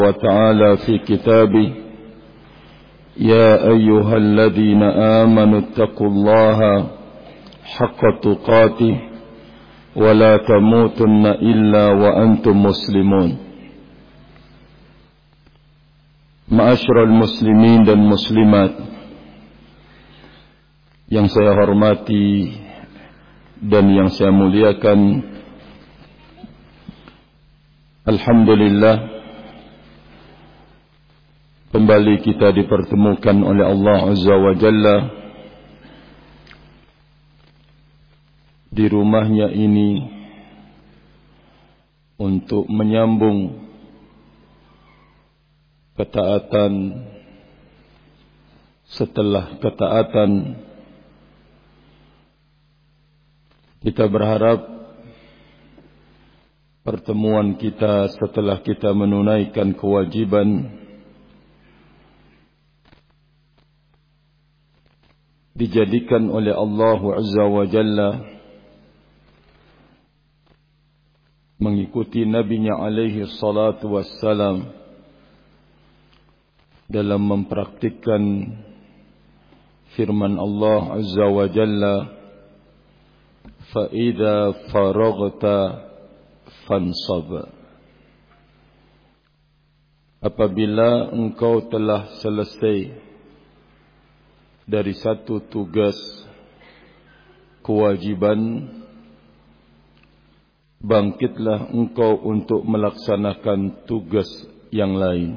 وتعالى في كتابه: يا أيها الذين آمنوا اتقوا الله حق تقاته ولا تموتن إلا وأنتم مسلمون. Ma'asyiral muslimin dan muslimat yang saya hormati dan yang saya muliakan, alhamdulillah, kembali kita dipertemukan oleh Allah Azza wa Jalla di rumahnya ini untuk menyambung ketaatan setelah ketaatan. Kita berharap pertemuan kita setelah kita menunaikan kewajiban dijadikan oleh Allah Azza wa Jalla mengikuti Nabi-Nya alaihi salatu wassalam dalam mempraktikkan firman Allah Azza wa Jalla, فَإِذَا فَرَغْتَ فَانْصَبْ. Apabila engkau telah selesai dari satu tugas kewajiban, bangkitlah engkau untuk melaksanakan tugas yang lain.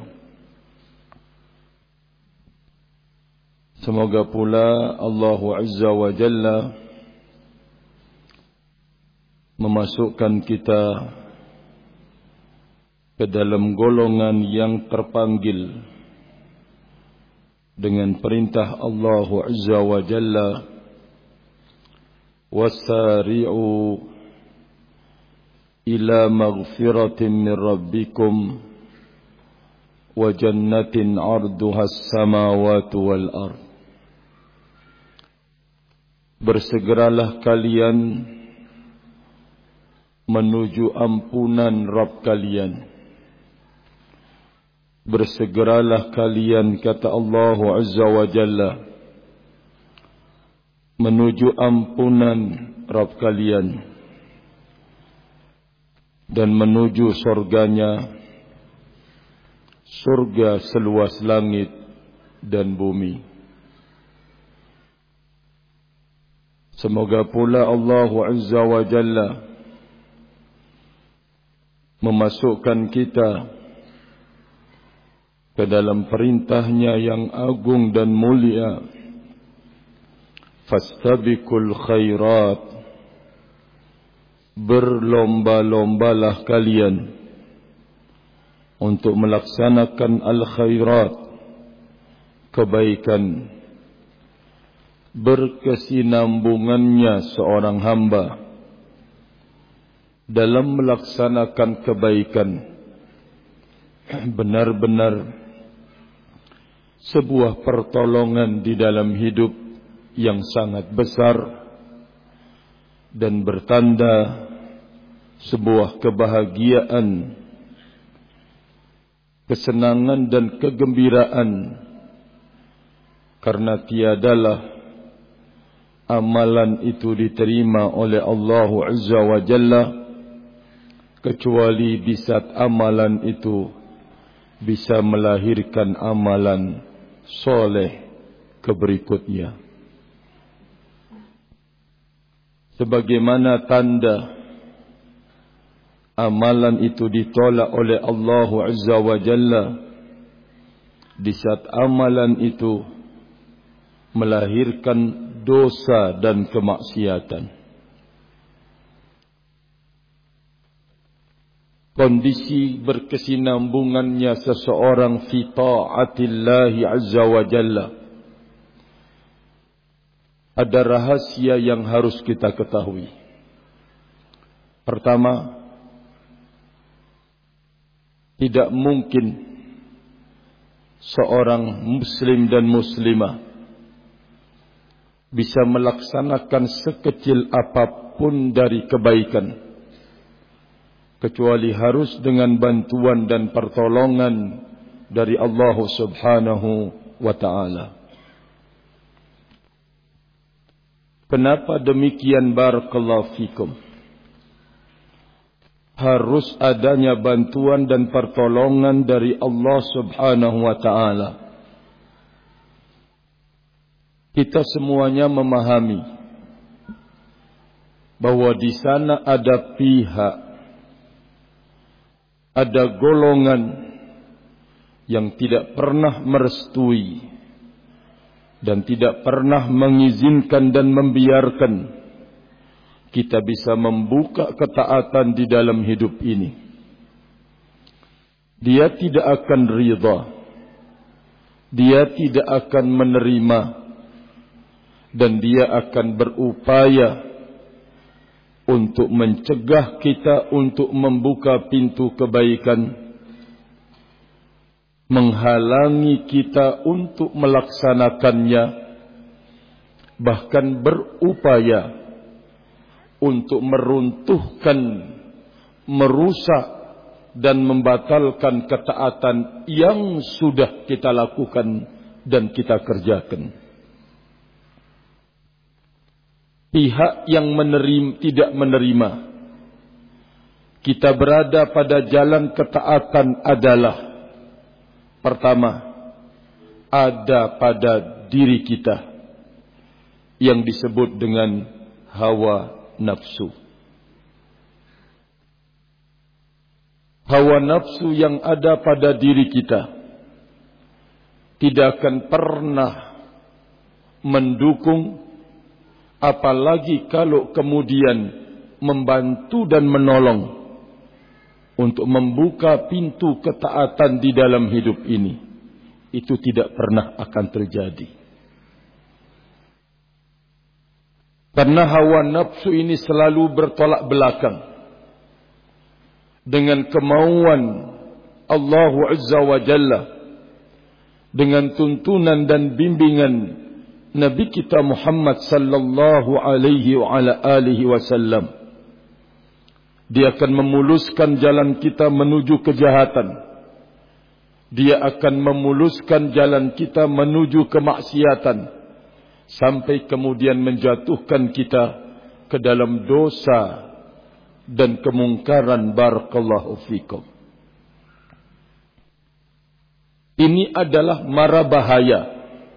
Semoga pula Allah Azza wa Jalla memasukkan kita ke dalam golongan yang terpanggil dengan perintah Allah Azza wa Jalla, wasari'u ila maghfiratin min rabbikum wa jannatin 'arduha as-samawati wal ard. Bersegeralah kalian menuju ampunan Rabb kalian. Bersegeralah kalian, kata Allah Azza wa Jalla, menuju ampunan Rabb kalian dan menuju surganya, surga seluas langit dan bumi. Semoga pula Allah Azza wa Jalla memasukkan kita ke dalam perintahnya yang agung dan mulia, fastabiqul khairat, berlomba-lombalah kalian untuk melaksanakan al-khairat, kebaikan. Berkesinambungannya seorang hamba dalam melaksanakan kebaikan benar-benar sebuah pertolongan di dalam hidup yang sangat besar dan bertanda sebuah kebahagiaan, kesenangan dan kegembiraan, karena tiadalah amalan itu diterima oleh Allah Azza wa Jalla kecuali di saat amalan itu bisa melahirkan amalan soleh keberikutnya. Sebagaimana tanda amalan itu ditolak oleh Allah Azza wa Jalla di saat amalan itu melahirkan dosa dan kemaksiatan. Kondisi berkesinambungannya seseorang fi ta'atillahi Azza wa Jalla, ada rahasia yang harus kita ketahui. Pertama, tidak mungkin seorang muslim dan muslimah bisa melaksanakan sekecil apapun dari kebaikan kecuali harus dengan bantuan dan pertolongan dari Allah Subhanahu wa ta'ala. Kenapa demikian barakallahu fikum? Harus adanya bantuan dan pertolongan dari Allah Subhanahu wa ta'ala. Kita semuanya memahami bahwa di sana ada pihak, ada golongan yang tidak pernah merestui dan tidak pernah mengizinkan dan membiarkan kita bisa membuka ketaatan di dalam hidup ini. Dia tidak akan ridha, dia tidak akan menerima, dan dia akan berupaya untuk mencegah kita untuk membuka pintu kebaikan, menghalangi kita untuk melaksanakannya, bahkan berupaya untuk meruntuhkan, merusak dan membatalkan ketaatan yang sudah kita lakukan dan kita kerjakan. Pihak yang tidak menerima kita berada pada jalan ketaatan adalah, pertama, ada pada diri kita yang disebut dengan hawa nafsu. Hawa nafsu yang ada pada diri kita tidak akan pernah mendukung, apalagi kalau kemudian membantu dan menolong untuk membuka pintu ketaatan di dalam hidup ini. Itu tidak pernah akan terjadi. Karena hawa nafsu ini selalu bertolak belakang dengan kemauan Allah Azza wa Jalla, dengan tuntunan dan bimbingan Nabi kita Muhammad sallallahu alaihi wa ala alihi wasallam. Dia akan memuluskan jalan kita menuju kejahatan. Dia akan memuluskan jalan kita menuju kemaksiatan, sampai kemudian menjatuhkan kita ke dalam dosa dan kemungkaran. Barakallahu fikum. Ini adalah mara bahaya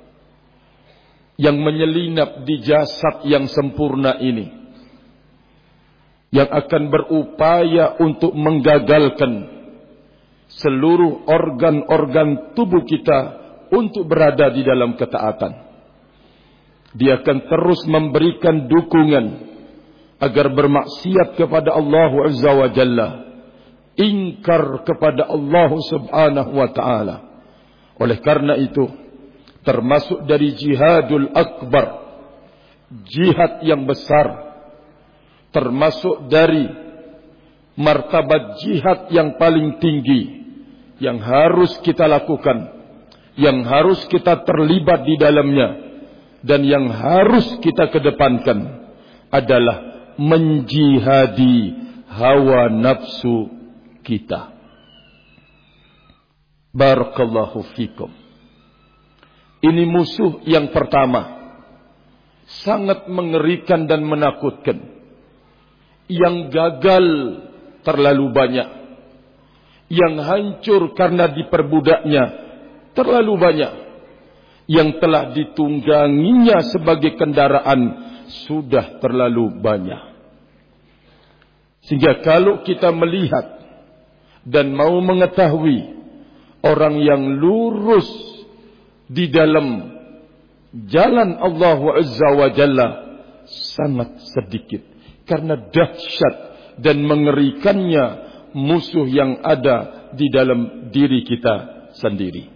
yang menyelinap di jasad yang sempurna ini, yang akan berupaya untuk menggagalkan seluruh organ-organ tubuh kita untuk berada di dalam ketaatan. Dia akan terus memberikan dukungan agar bermaksiat kepada Allah Azza wa Jalla, ingkar kepada Allah Subhanahu wa ta'ala. Oleh karena itu, termasuk dari jihadul akbar, jihad yang besar, termasuk dari martabat jihad yang paling tinggi yang harus kita lakukan, yang harus kita terlibat di dalamnya, dan yang harus kita kedepankan adalah menjihadi hawa nafsu kita. Barakallahu fikum. Ini musuh yang pertama, sangat mengerikan dan menakutkan, yang gagal terlalu banyak, yang hancur karena diperbudaknya terlalu banyak, yang telah ditungganginya sebagai kendaraan sudah terlalu banyak. Sehingga kalau kita melihat dan mau mengetahui orang yang lurus di dalam jalan Allah Azza wa Jalla sangat sedikit, karena dahsyat dan mengerikannya musuh yang ada di dalam diri kita sendiri.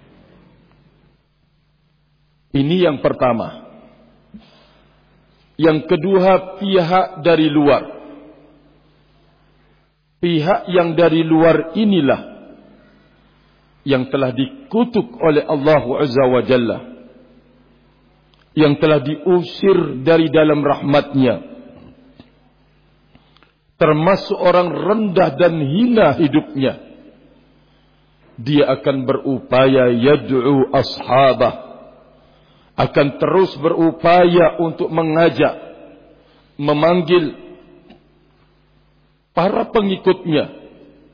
Ini yang pertama. Yang kedua, pihak dari luar. Pihak yang dari luar inilah yang telah dikutuk oleh Allah Azza wa Jalla, yang telah diusir dari dalam rahmatnya, termasuk orang rendah dan hina hidupnya, dia akan berupaya yad'u ashabah, akan terus berupaya untuk mengajak, memanggil para pengikutnya.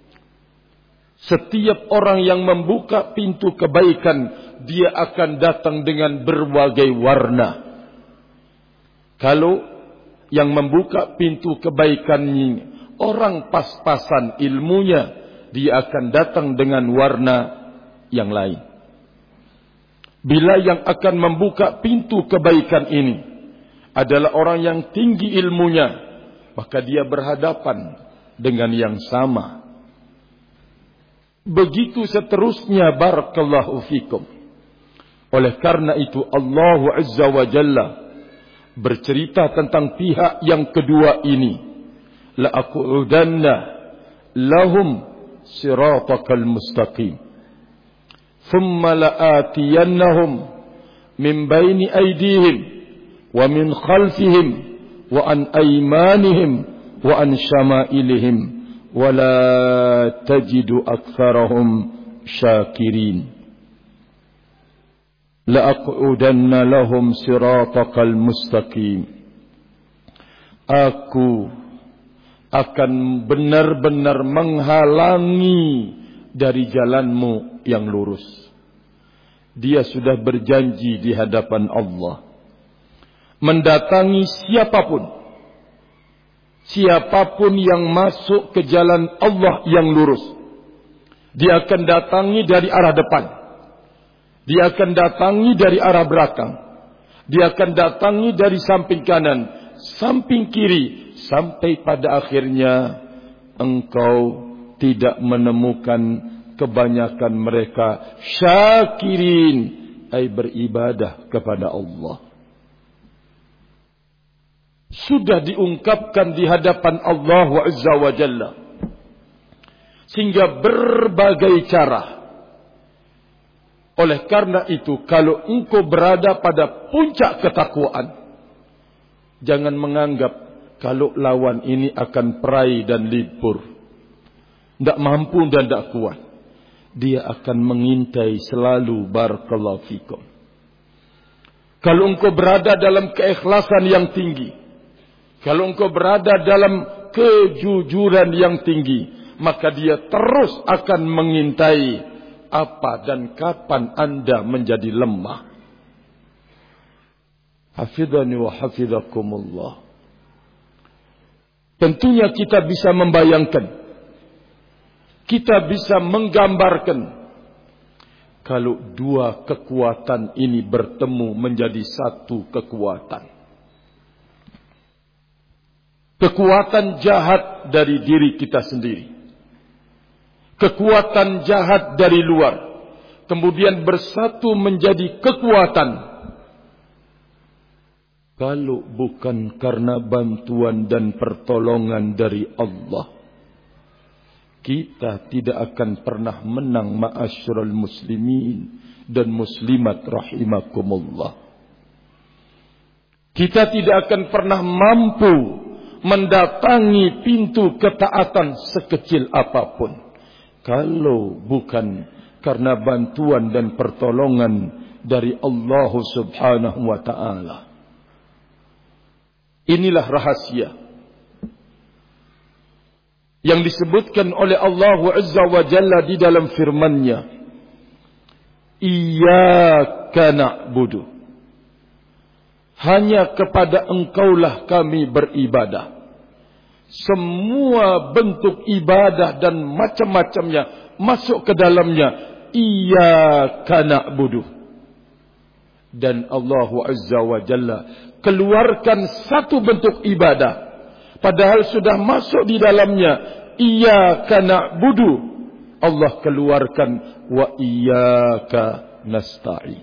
Setiap orang yang membuka pintu kebaikan, dia akan datang dengan berbagai warna. Kalau yang membuka pintu kebaikan ini orang pas-pasan ilmunya, dia akan datang dengan warna yang lain. Bila yang akan membuka pintu kebaikan ini adalah orang yang tinggi ilmunya, maka dia berhadapan dengan yang sama. Begitu seterusnya, barakallahu fikum. Oleh karena itu Allah Azza wa Jalla bercerita tentang pihak yang kedua ini. La'aqudanna lahum siratakal mustaqim. Thumma la'atiyannahum min baini aydihim wa min khalfihim wa an aymanihim wa an syama'ilihim wa la tajidu aktsarahum syakirin. La'aqudanna lahum siratakal mustaqim. Aku akan benar-benar menghalangi dari jalanmu yang lurus. Dia sudah berjanji di hadapan Allah mendatangi siapapun yang masuk ke jalan Allah yang lurus. Dia akan datangi dari arah depan, dia akan datangi dari arah belakang, dia akan datangi dari samping kanan, samping kiri, sampai pada akhirnya engkau tidak menemukan kebanyakan mereka syakirin, ay beribadah kepada Allah. Sudah diungkapkan di hadapan Allah Azza wa Jalla, sehingga berbagai cara. Oleh karena itu, kalau engkau berada pada puncak ketakwaan, jangan menganggap kalau lawan ini akan perai dan libur, tidak mampu dan tidak kuat. Dia akan mengintai selalu, barakallahu fikum. Kalau engkau berada dalam keikhlasan yang tinggi, kalau engkau berada dalam kejujuran yang tinggi, maka dia terus akan mengintai apa dan kapan anda menjadi lemah. Hafidhani wa hafidhakumullah. Tentunya kita bisa membayangkan, kita bisa menggambarkan, kalau dua kekuatan ini bertemu menjadi satu kekuatan. Kekuatan jahat dari diri kita sendiri, kekuatan jahat dari luar, kemudian bersatu menjadi kekuatan. Kalau bukan karena bantuan dan pertolongan dari Allah, kita tidak akan pernah menang, ma'asyiral muslimin dan muslimat rahimakumullah. Kita tidak akan pernah mampu mendatangi pintu ketaatan sekecil apapun kalau bukan karena bantuan dan pertolongan dari Allah Subhanahu wa ta'ala. Inilah rahasia yang disebutkan oleh Allah Azza wa Jalla di dalam firman-Nya, Iyyaka na'budu, hanya kepada Engkaulah kami beribadah. Semua bentuk ibadah dan macam-macamnya masuk ke dalamnya, Iyyaka na'budu. Dan Allah Azza wa Jalla keluarkan satu bentuk ibadah, padahal sudah masuk di dalamnya, Iyyaka na'budu. Allah keluarkan wa iyyaka nasta'in.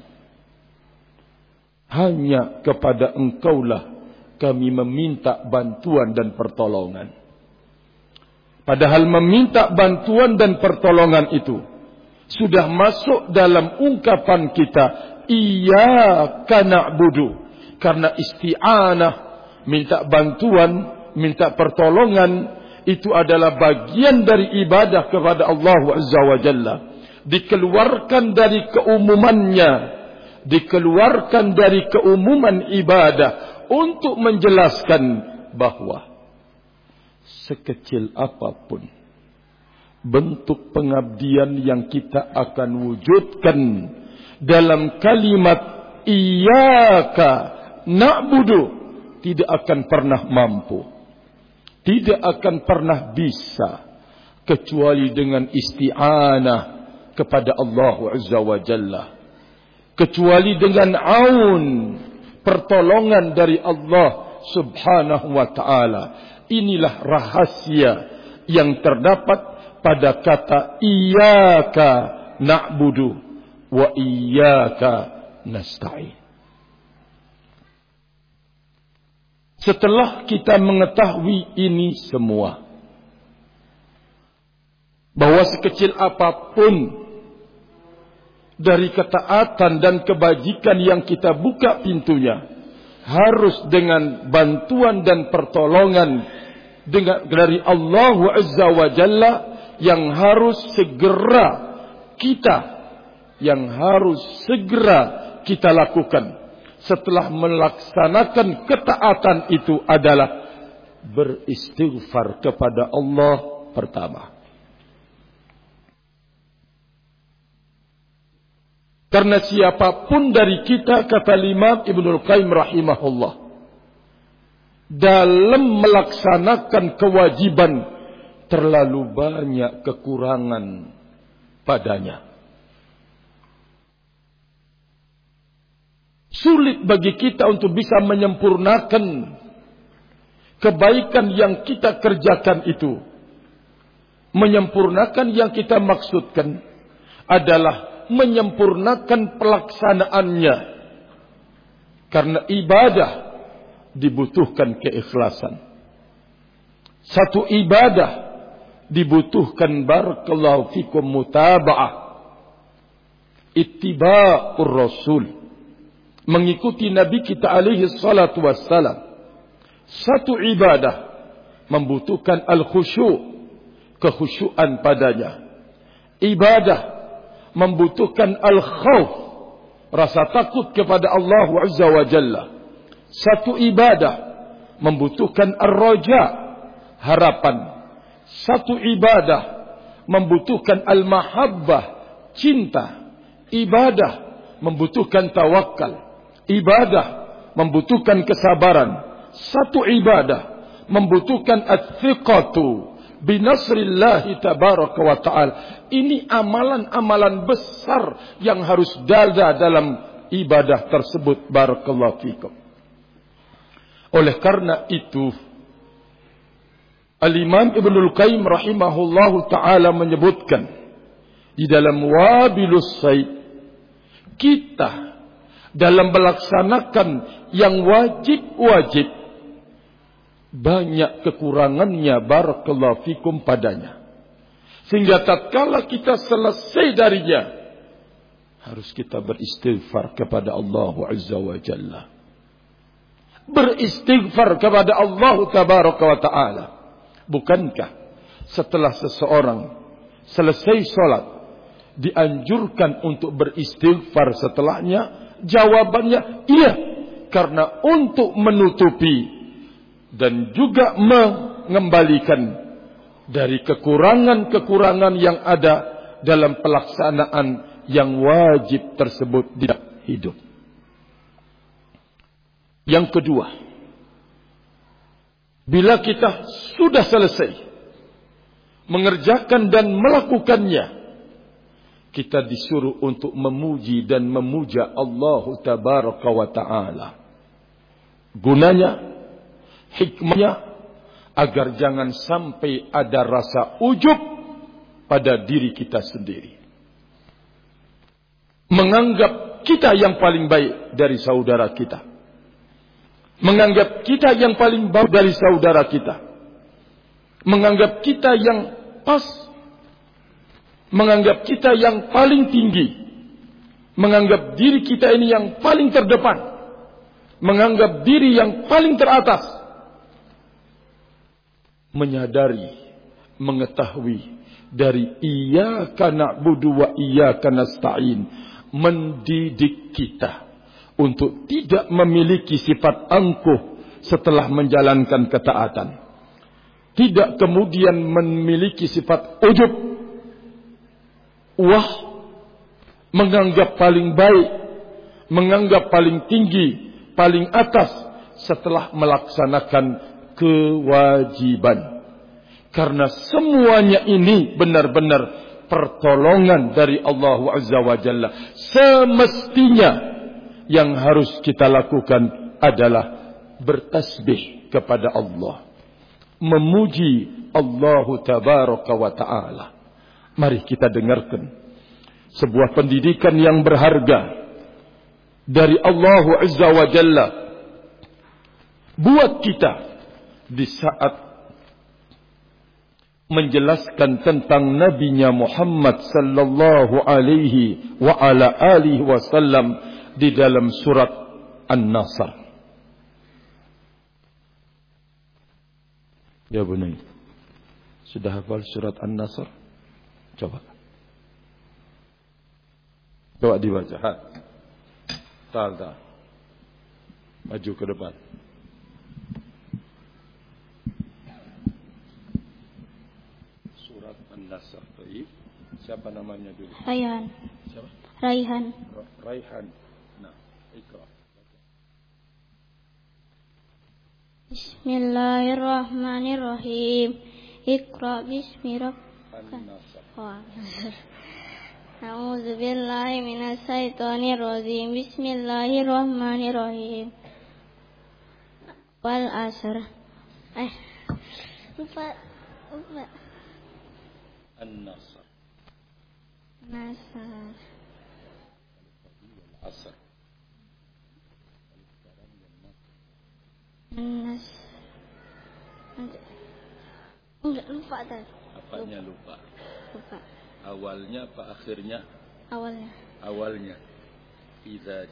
Hanya kepada Engkaulah kami meminta bantuan dan pertolongan. Padahal meminta bantuan dan pertolongan itu sudah masuk dalam ungkapan kita, Iyyaka na'budu. Karena isti'anah, minta bantuan, minta pertolongan, itu adalah bagian dari ibadah kepada Allah Azza wa Jalla. Dikeluarkan dari keumumannya, dikeluarkan dari keumuman ibadah untuk menjelaskan bahwa sekecil apapun bentuk pengabdian yang kita akan wujudkan dalam kalimat iyyaka na'budu, tidak akan pernah mampu, tidak akan pernah bisa kecuali dengan isti'anah kepada Allah Azza wa Jalla, kecuali dengan aun, pertolongan dari Allah Subhanahu wa ta'ala. Inilah rahasia yang terdapat pada kata iyyaka na'budu wa iyyaka nasta'in. Setelah kita mengetahui ini semua, bahwa sekecil apapun dari ketaatan dan kebajikan yang kita buka pintunya harus dengan bantuan dan pertolongan dari Allah Azza wa Jalla, yang harus segera kita lakukan setelah melaksanakan ketaatan itu adalah beristighfar kepada Allah pertama. Karena siapapun dari kita, kata Imam Ibnul Qayyim rahimahullah, dalam melaksanakan kewajiban terlalu banyak kekurangan padanya. Sulit bagi kita untuk bisa menyempurnakan kebaikan yang kita kerjakan itu. Menyempurnakan yang kita maksudkan adalah menyempurnakan pelaksanaannya. Karena ibadah dibutuhkan keikhlasan. Satu ibadah dibutuhkan, barakallahu fikum, mutaba'ah, ittiba'ur rasul, mengikuti Nabi kita alaihi salatu wassalam. Satu ibadah membutuhkan al-khusyu', kekhusyuan padanya. Ibadah membutuhkan al-khawf, rasa takut kepada Allah Azza wa Jalla. Satu ibadah membutuhkan ar-raja, harapan. Satu ibadah membutuhkan al-mahabbah, cinta. Ibadah membutuhkan tawakal. Ibadah membutuhkan kesabaran. Satu ibadah membutuhkan at-thiqatu binasrillahi tabaraka wa ta'ala. Ini amalan-amalan besar yang harus ada dalam ibadah tersebut, barakallahu fikum. Oleh karena itu, Al-Imam Ibnul Qayyim rahimahullahu ta'ala menyebutkan di dalam Wabilus Sayyid, kita dalam melaksanakan yang wajib-wajib banyak kekurangannya, barakallahu fikum, padanya. Sehingga tatkala kita selesai darinya, harus kita beristighfar kepada Allah Azza wa Jalla. Beristighfar kepada Allah tabaraka wa ta'ala. Bukankah setelah seseorang selesai sholat dianjurkan untuk beristighfar setelahnya? Jawabannya iya, karena untuk menutupi dan juga mengembalikan dari kekurangan-kekurangan yang ada dalam pelaksanaan yang wajib tersebut di hidup. Yang kedua, bila kita sudah selesai mengerjakan dan melakukannya, kita disuruh untuk memuji dan memuja Allah tabaraka wa ta'ala. Gunanya, hikmahnya, agar jangan sampai ada rasa ujub pada diri kita sendiri. Menganggap kita yang paling baik dari saudara kita. Menganggap kita yang paling baik dari saudara kita. Menganggap kita yang pas. Menganggap kita yang paling tinggi. Menganggap diri kita ini yang paling terdepan. Menganggap diri yang paling teratas. menyadari, mengetahui dari iyyaka na'budu wa iyyaka nasta'in, mendidik kita untuk tidak memiliki sifat angkuh setelah menjalankan ketaatan. Tidak kemudian memiliki sifat ujub, wah, menganggap paling baik, menganggap paling tinggi, paling atas setelah melaksanakan kewajiban. Karena semuanya ini benar-benar pertolongan dari Allah Azza wa Jalla. Semestinya yang harus kita lakukan adalah bertasbih kepada Allah, memuji Allah Tabaraka wa Ta'ala. Mari kita dengarkan sebuah pendidikan yang berharga dari Allah Azza wa Jalla buat kita di saat menjelaskan tentang Nabinya Muhammad sallallahu alaihi wa ala alihi wasallam di dalam surat An-Nasr. Ya bunyi, sudah hafal surat An-Nasr? Coba dibaca. Tak. Maju ke depan. Surat An-Nasr. Siapa namanya dulu? Raihan. Siapa? Raihan. Nah, ikra. Bismillahirrahmanirrahim. Iqra bismi rabbika. A'udzu billahi minas syaitonir rajim. Bismillahirrahmanirrahim. Wal asr. Lupa. An-Nasr. Asr. Enggak lupa dah. Apanya lupa? Lupa. Awalnya apa akhirnya? Awalnya. Idza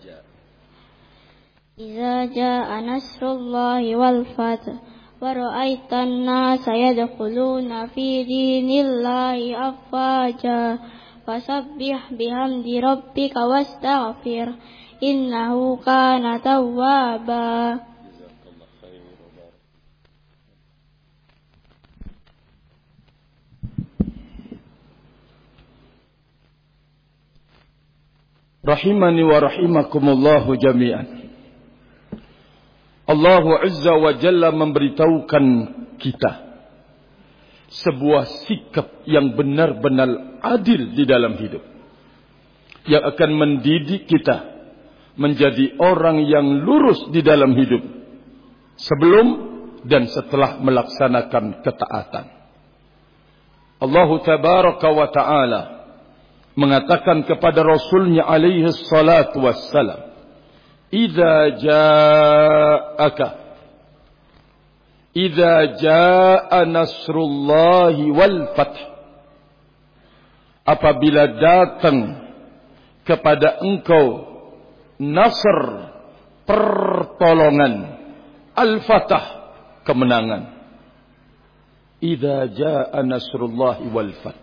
jaa nasrullahi wal fath wa ra'aitan nasa yadkhuluna fi dinillahi afwaja fasabbih bihamdi rabbika wastaghfir innahu kana tawwaba. Rahimani wa rahimakumullahu jami'an. Allah Azza wa Jalla memberitahukan kita sebuah sikap yang benar-benar adil di dalam hidup, yang akan mendidik kita menjadi orang yang lurus di dalam hidup sebelum dan setelah melaksanakan ketaatan. Allah Tabaraka wa Ta'ala mengatakan kepada Rasulnya alaihi salatu wassalam, idza jaa nasrullahi wal fath, apabila datang kepada engkau nasr, pertolongan, al-fatah, kemenangan. Idza jaa nasrullahi wal fath,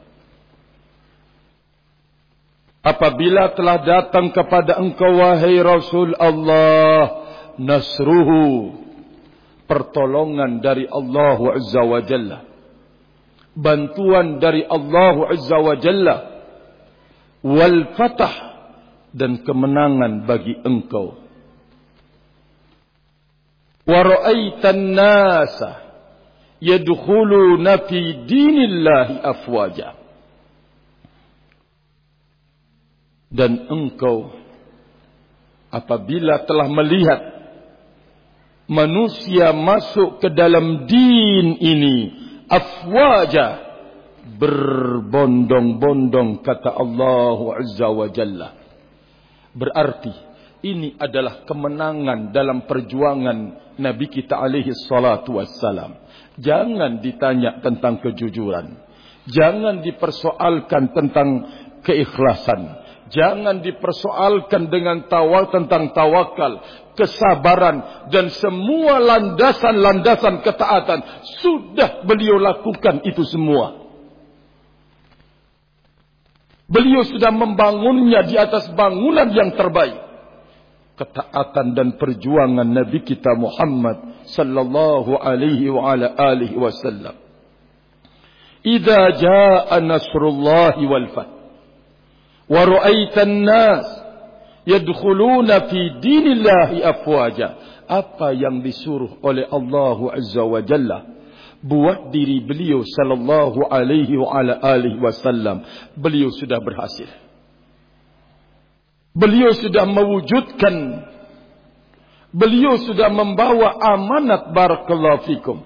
apabila telah datang kepada engkau wahai Rasul Allah nasruhu, pertolongan dari Allah Azza wa Jalla, bantuan dari Allah Azza wa Jalla, wal fatah, dan kemenangan bagi engkau. Wa ra'aitan nasa yadkhuluna fi dinillahi afwaja, dan engkau apabila telah melihat manusia masuk ke dalam din ini afwaja, berbondong-bondong, kata Allah Azza wa Jalla, berarti ini adalah kemenangan dalam perjuangan Nabi kita alaihi salatu wassalam. Jangan ditanya tentang kejujuran, jangan dipersoalkan tentang keikhlasan, Jangan dipersoalkan dengan tentang tawakal, kesabaran dan semua landasan-landasan ketaatan. Sudah beliau lakukan itu semua. Beliau sudah membangunnya di atas bangunan yang terbaik. Ketaatan dan perjuangan Nabi kita Muhammad sallallahu alaihi wa ala alihi wasallam. Idza jaa nasrullahi wal fath wa ra'aitan nas yadkhuluna fi dinillahi afwaja. Apa yang disuruh oleh Allah Azza wa Jalla buat diri beliau sallallahu alaihi wa ala alihi wasallam, beliau sudah berhasil. Beliau sudah mewujudkan, beliau sudah membawa amanat. Barakallahu fikum.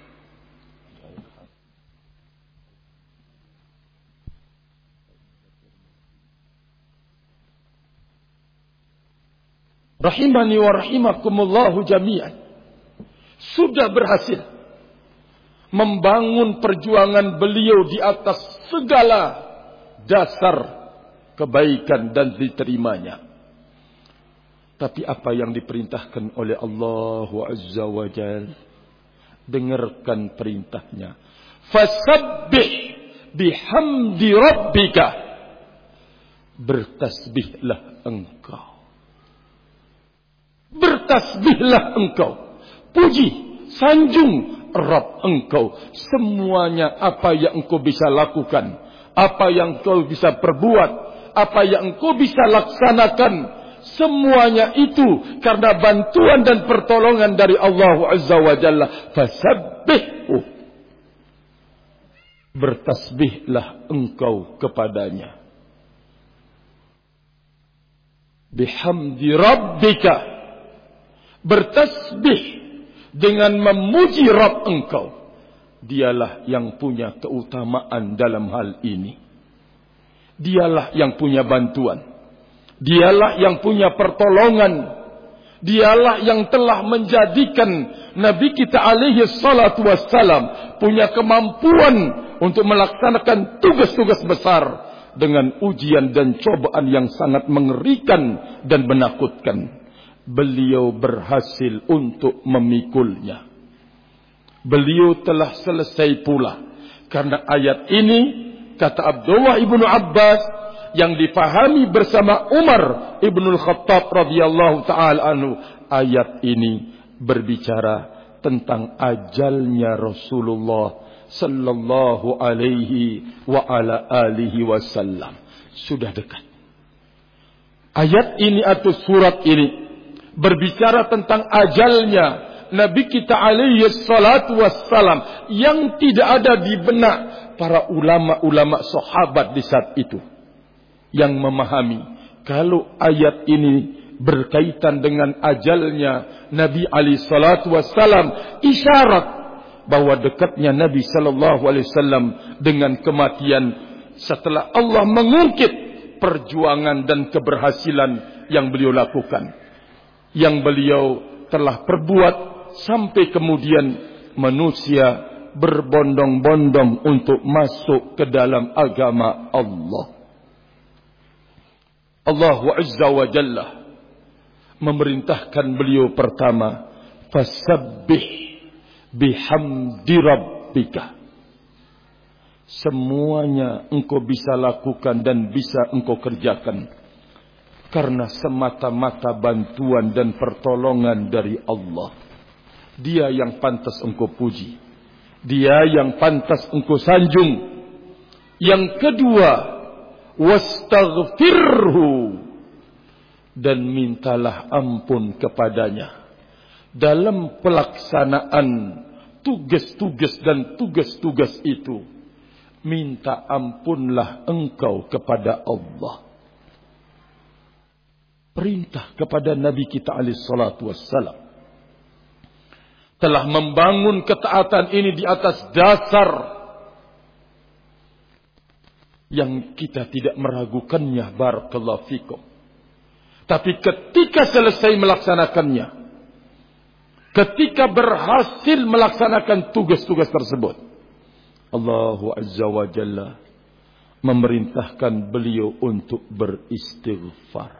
Rahimani wa rahimakumullahu jami'an. Sudah berhasil membangun perjuangan beliau di atas segala dasar kebaikan dan diterimanya. Tapi apa yang diperintahkan oleh Allah Azza wa Jalla, dengarkan perintahnya. Fasabbih bihamdi rabbika. Bertasbihlah engkau. Bertasbihlah engkau. Puji, sanjung Rabb engkau. Semuanya apa yang engkau bisa lakukan, apa yang engkau bisa perbuat, apa yang engkau bisa laksanakan, semuanya itu karena bantuan dan pertolongan dari Allah Azza wa Jalla. Fasabbihu. Bertasbihlah engkau kepadanya. Bihamdi rabbika. Bertasbih dengan memuji Rabb engkau. Dialah yang punya keutamaan dalam hal ini. Dialah yang punya bantuan. Dialah yang punya pertolongan. Dialah yang telah menjadikan Nabi kita alaihi salatu wassalam punya kemampuan untuk melaksanakan tugas-tugas besar dengan ujian dan cobaan yang sangat mengerikan dan menakutkan. Beliau berhasil untuk memikulnya. Beliau telah selesai pula. Karena ayat ini, kata Abdullah ibnu Abbas, yang dipahami bersama Umar ibnu Khattab radhiyallahu ta'ala anhu, ayat ini berbicara tentang ajalnya Rasulullah sallallahu alaihi wa ala alihi wasallam. Sudah dekat. Ayat ini atau surat ini berbicara tentang ajalnya Nabi kita alaihi salatu wassalam yang tidak ada di benak para ulama-ulama sahabat di saat itu yang memahami kalau ayat ini berkaitan dengan ajalnya Nabi alaihi salatu wassalam, isyarat bahwa dekatnya Nabi sallallahu alaihi wasallam dengan kematian setelah Allah mengungkit perjuangan dan keberhasilan yang beliau lakukan, yang beliau telah perbuat sampai kemudian manusia berbondong-bondong untuk masuk ke dalam agama Allah. Allah Azza wa Jalla memerintahkan beliau pertama, fasabbih bihamdi rabbika. Semuanya engkau bisa lakukan dan bisa engkau kerjakan karena semata-mata bantuan dan pertolongan dari Allah. Dia yang pantas engkau puji. Dia yang pantas engkau sanjung. Yang kedua, wastaghfirhu, dan mintalah ampun kepadanya dalam pelaksanaan tugas-tugas dan tugas-tugas itu. Minta ampunlah engkau kepada Allah. Perintah kepada Nabi kita alaihi salatu wassalam telah membangun ketaatan ini di atas dasar yang kita tidak meragukannya. Barakallahu fikum. Tapi ketika selesai melaksanakannya, ketika berhasil melaksanakan tugas-tugas tersebut, Allah Azza wa Jalla memerintahkan beliau untuk beristighfar.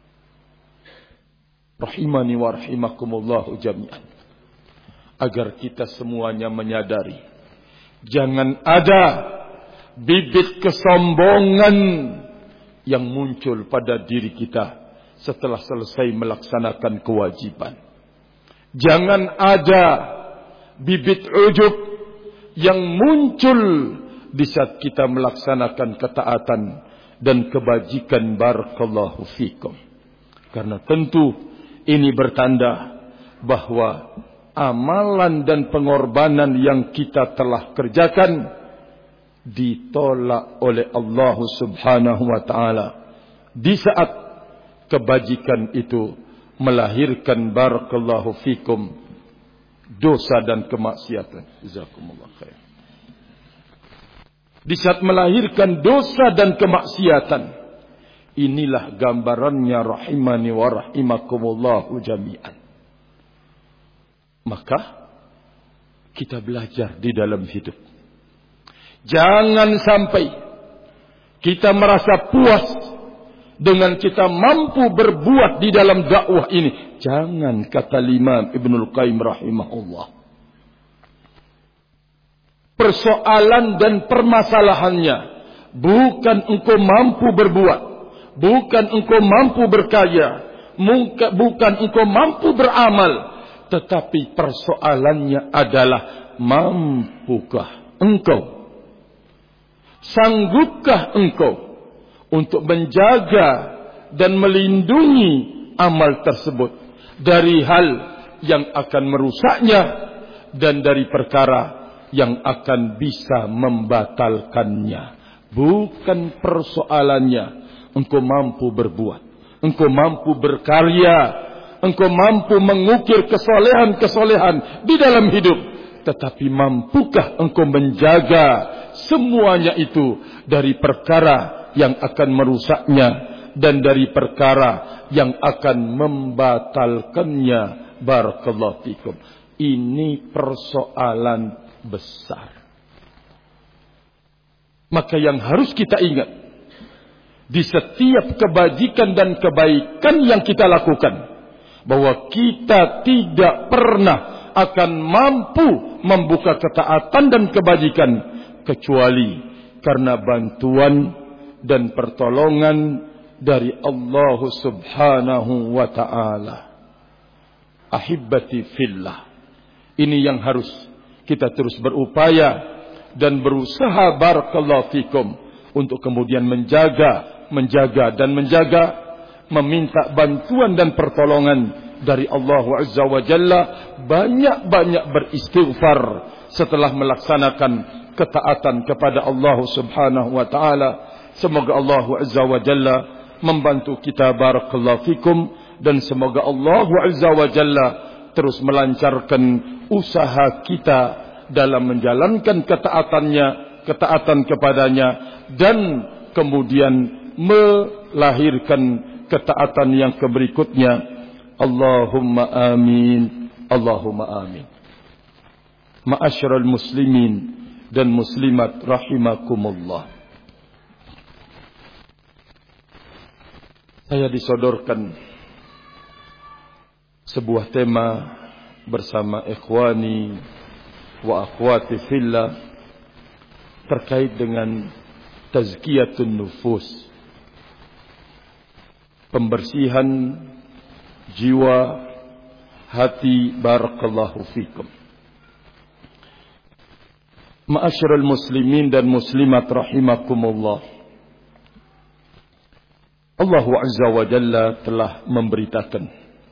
Rahimani wa rahimakumullahu jami'an. Agar kita semuanya menyadari, jangan ada bibit kesombongan yang muncul pada diri kita setelah selesai melaksanakan kewajiban. Jangan ada bibit ujub yang muncul di saat kita melaksanakan ketaatan dan kebajikan. Barakallahu fikum. Karena tentu ini bertanda bahwa amalan dan pengorbanan yang kita telah kerjakan ditolak oleh Allah Subhanahu wa taala di saat kebajikan itu melahirkan, barakallahu fikum, dosa dan kemaksiatan. Jazakumullah khair. Di saat melahirkan dosa dan kemaksiatan, inilah gambarannya rahimani wa rahimakumullahu jami'an. Maka kita belajar di dalam hidup. Jangan sampai kita merasa puas dengan kita mampu berbuat di dalam dakwah ini. Jangan, kata Imam Ibnul Qayyim rahimahullah. Persoalan dan permasalahannya bukan engkau mampu berbuat, bukan engkau mampu berkaya, bukan engkau mampu beramal. Tetapi persoalannya adalah, mampukah engkau, sanggupkah engkau untuk menjaga dan melindungi amal tersebut dari hal yang akan merusaknya dan dari perkara yang akan bisa membatalkannya. Bukan persoalannya engkau mampu berbuat, engkau mampu berkarya, engkau mampu mengukir kesolehan-kesolehan di dalam hidup. Tetapi mampukah engkau menjaga semuanya itu dari perkara yang akan merusaknya dan dari perkara yang akan membatalkannya. Barakallahu fikum. Ini persoalan besar. Maka yang harus kita ingat, di setiap kebajikan dan kebaikan yang kita lakukan, bahwa kita tidak pernah akan mampu membuka ketaatan dan kebajikan kecuali karena bantuan dan pertolongan dari Allah Subhanahu wa ta'ala. Ahibbati fillah. Ini yang harus kita terus berupaya dan berusaha, barakallahu fikum, untuk kemudian menjaga, meminta bantuan dan pertolongan dari Allah Azza wa Jalla. Banyak-banyak beristighfar setelah melaksanakan ketaatan kepada Allah Subhanahu wa ta'ala. Semoga Allah Azza wa Jalla membantu kita, barakallahu fikum, dan semoga Allah Azza wa Jalla terus melancarkan usaha kita dalam menjalankan ketaatan kepadanya, dan kemudian melahirkan ketaatan yang berikutnya. Allahumma amin, Allahumma amin. Ma'asyiral muslimin dan muslimat rahimakumullah. Saya disodorkan sebuah tema bersama ikhwani wa akhwati fillah terkait dengan tazkiyatun nufus, pembersihan jiwa, hati. Barakallahu fikum. Ma'asyiral muslimin dan muslimat rahimakumullah. Allah Azza wa Jalla telah memberitakan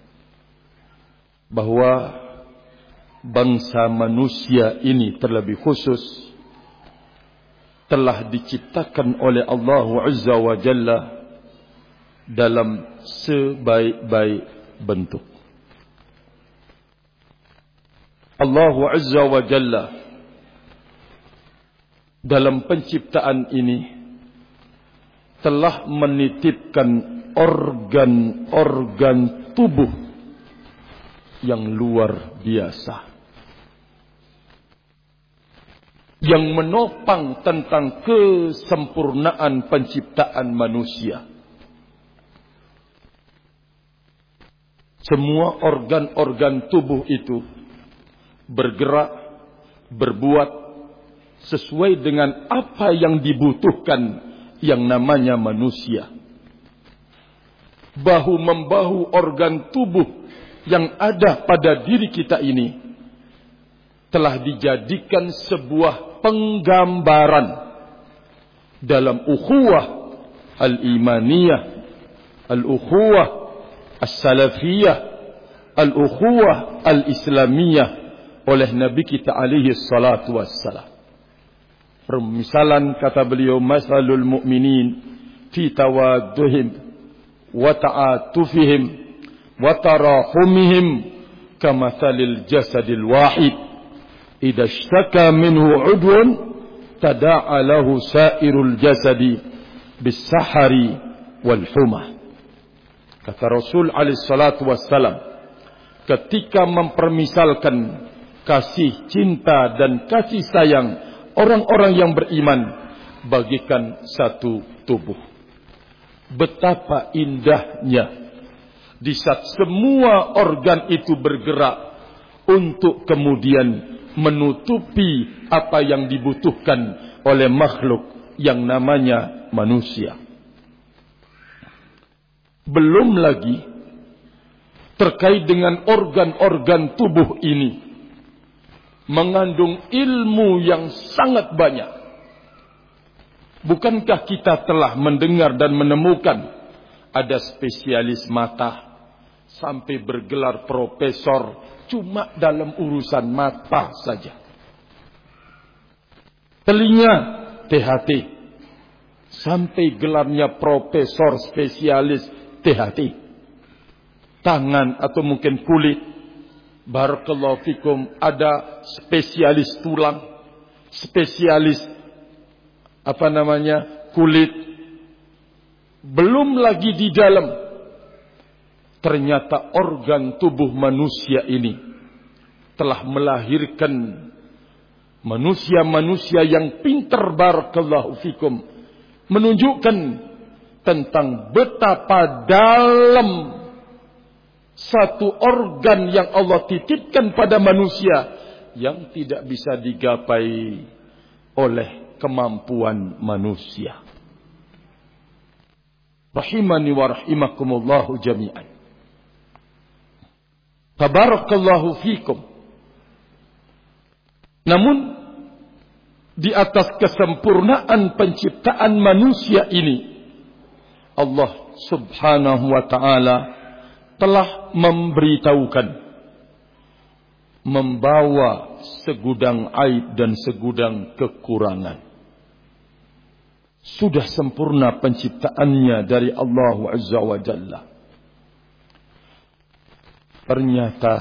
bahwa bangsa manusia ini terlebih khusus telah diciptakan oleh Allah Azza wa Jalla dalam sebaik-baik bentuk. Allah Azza wa Jalla dalam penciptaan ini telah menitipkan organ-organ tubuh yang luar biasa. yang menopang tentang kesempurnaan penciptaan manusia. Semua organ-organ tubuh itu bergerak, berbuat sesuai dengan apa yang dibutuhkan yang namanya manusia. Bahu-membahu organ tubuh yang ada pada diri kita ini telah dijadikan sebuah penggambaran dalam ukhuwah al-imaniyah, al-ukhuwah as-salafiyah, al-ukhuwah al-islamiyah oleh Nabi kita alaihi salatu wassalam. Permisalan kata beliau, masalul mu'minin fi tawadduhim wa ta'atufihim wa tarahumihim kamathalil jasadil wahid idza ishtaka minhu 'udwun tada'a lahu sa'irul jasadi bis-sahari wal humah. Kata Rasul alaihi salatu wassalam ketika mempermisalkan kasih cinta dan kasih sayang orang-orang yang beriman bagikan satu tubuh. Betapa indahnya di saat semua organ itu bergerak untuk kemudian menutupi apa yang dibutuhkan oleh makhluk yang namanya manusia. Belum lagi terkait dengan organ-organ tubuh ini mengandung ilmu yang sangat banyak. Bukankah kita telah mendengar dan menemukan ada spesialis mata sampai bergelar profesor cuma dalam urusan mata saja. Telinga THT sampai gelarnya profesor spesialis THT. Tangan atau mungkin kulit, barakallahu fikum, ada spesialis tulang, spesialis kulit. Belum lagi di dalam, ternyata organ tubuh manusia ini telah melahirkan manusia-manusia yang pintar, barakallahu fikum, menunjukkan tentang betapa dalam satu organ yang Allah titipkan pada manusia yang tidak bisa digapai oleh kemampuan manusia. Rahimani wa rahimakumullahu jami'an. Tabarakallahu fikum. Namun di atas kesempurnaan penciptaan manusia ini, Allah subhanahu wa ta'ala telah memberitahukan, membawa segudang aib dan segudang kekurangan. Sudah sempurna penciptaannya dari Allah Azza wa Jalla. Ternyata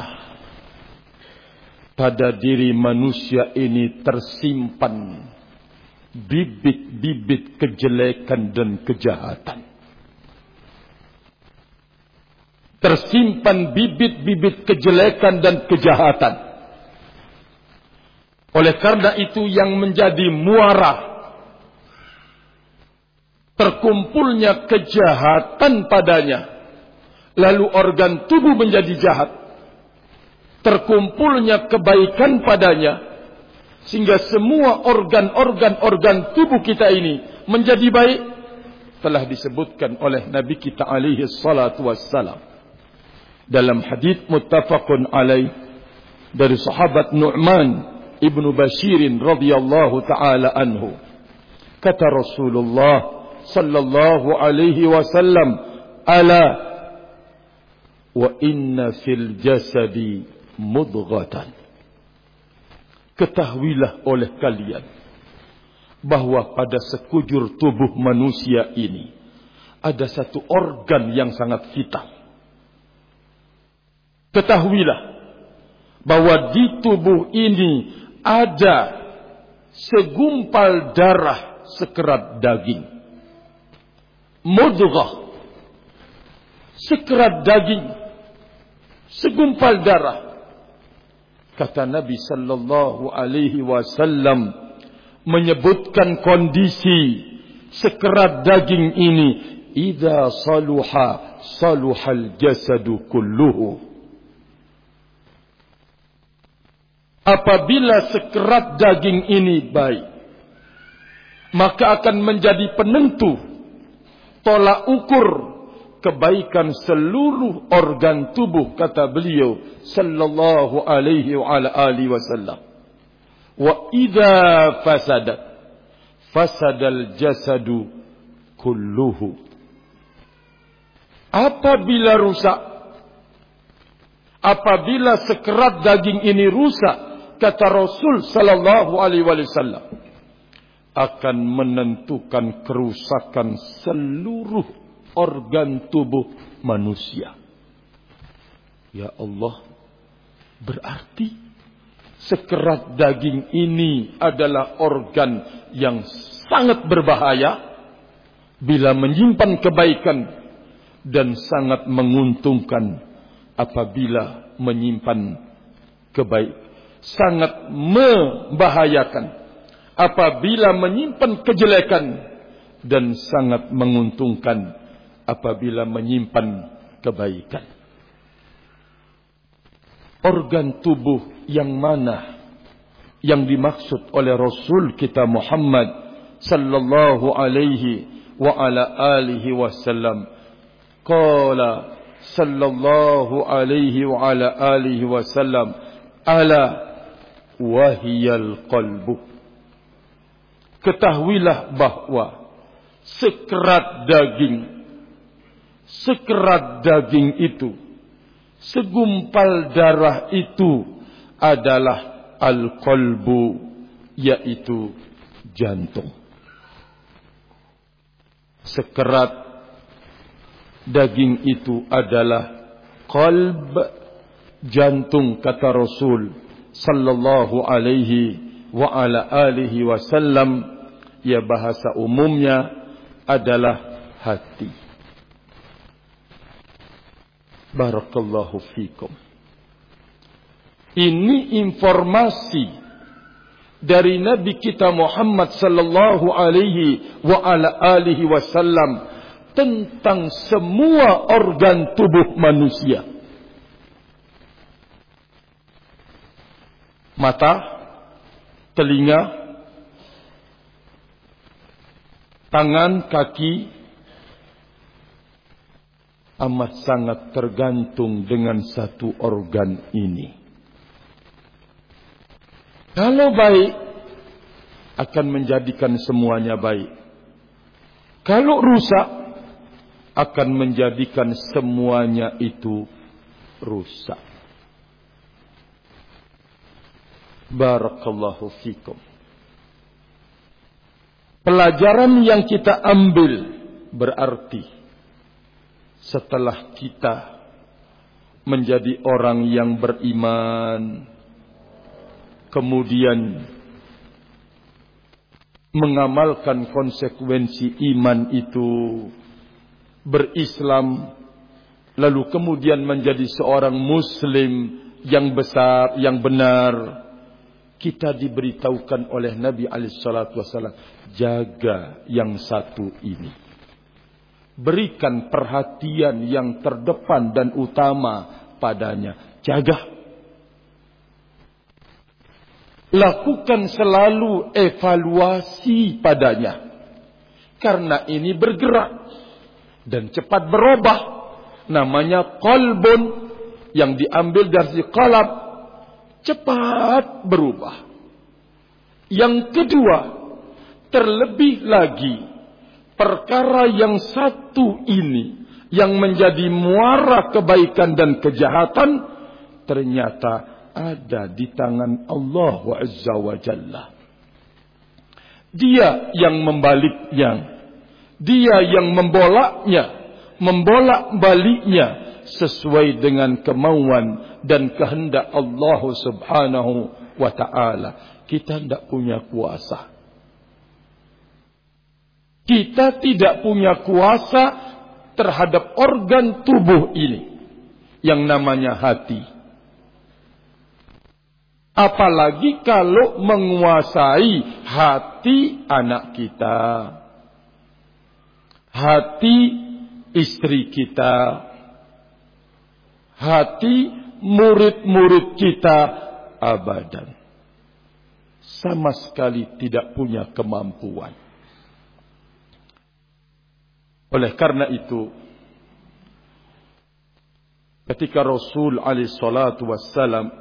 pada diri manusia ini tersimpan bibit-bibit kejelekan dan kejahatan. Tersimpan bibit-bibit kejelekan dan kejahatan. Oleh karena itu yang menjadi muara terkumpulnya kejahatan padanya, lalu organ tubuh menjadi jahat. Terkumpulnya kebaikan padanya, sehingga semua organ tubuh kita ini menjadi baik, telah disebutkan oleh Nabi kita alaihi salatu wassalam dalam hadits muttafaqun alaih dari sahabat Nu'man ibnu Bashir radhiyallahu taala anhu. Kata Rasulullah sallallahu alaihi wasallam, ala wa inna fil jasadi mudghatan. Ketahuilah oleh kalian bahwa pada sekujur tubuh manusia ini ada satu organ yang sangat vital. Ketahuilah bahwa di tubuh ini ada segumpal darah sekerat daging. Mudghah, sekerat daging, segumpal darah. Kata Nabi sallallahu alaihi wasallam, menyebutkan kondisi sekerat daging ini, idza saluha saluhal jasadu kulluhu. Apabila sekerat daging ini baik, maka akan menjadi penentu, tolak ukur kebaikan seluruh organ tubuh, kata beliau sallallahu alaihi wa ala alihi wasallam. Wa idza fasadat fasadal jasadu kulluhu. Apabila rusak, apabila sekerat daging ini rusak, kata Rasul sallallahu alaihi wasallam, akan menentukan kerusakan seluruh organ tubuh manusia. Ya Allah, berarti sekerat daging ini adalah organ yang sangat berbahaya bila menyimpan kebaikan, dan sangat menguntungkan apabila menyimpan kebaikan, sangat membahayakan apabila menyimpan kejelekan, dan sangat menguntungkan apabila menyimpan kebaikan. Organ tubuh yang mana yang dimaksud oleh Rasul kita Muhammad sallallahu alaihi wa ala alihi wasallam? Qala sallallahu alaihi wa ala alihi wasallam, ala wahiyal qalbu. Ketahuilah bahwa sekerat daging itu, segumpal darah itu adalah al-qalbu, yaitu jantung. Sekerat daging itu adalah qalb, jantung, kata Rasul sallallahu alaihi wa ala alihi wasallam. Ya, bahasa umumnya adalah hati. Barakallahu fikum. Ini informasi dari Nabi kita Muhammad sallallahu alaihi wa ala alihi wasallam tentang semua organ tubuh manusia. Mata, telinga, tangan, kaki amat sangat tergantung dengan satu organ ini. Kalau baik, akan menjadikan semuanya baik. Kalau rusak, akan menjadikan semuanya itu rusak. Barakallahu fikum. Pelajaran yang kita ambil berarti setelah kita menjadi orang yang beriman, kemudian mengamalkan konsekuensi iman itu, berislam, lalu kemudian menjadi seorang muslim yang besar, yang benar, kita diberitahukan oleh Nabi alaihissalatu wassalam, jaga yang satu ini. Berikan perhatian yang terdepan dan utama padanya. Jaga. Lakukan selalu evaluasi padanya. Karena ini bergerak dan cepat berubah. Namanya qalbun, yang diambil dari qalab, cepat berubah. Yang kedua, terlebih lagi, perkara yang satu ini yang menjadi muara kebaikan dan kejahatan ternyata ada di tangan Allah Azza wa Jalla. Dia yang membaliknya, dia yang membolak-baliknya sesuai dengan kemauan dan kehendak Allah Subhanahu wa taala. Kita tidak punya kuasa. Kita tidak punya kuasa terhadap organ tubuh ini yang namanya hati. Apalagi kalau menguasai hati anak kita, hati istri kita, hati murid-murid kita, abadan. Sama sekali tidak punya kemampuan. Oleh karena itu, ketika Rasul alaihi salatu wassalam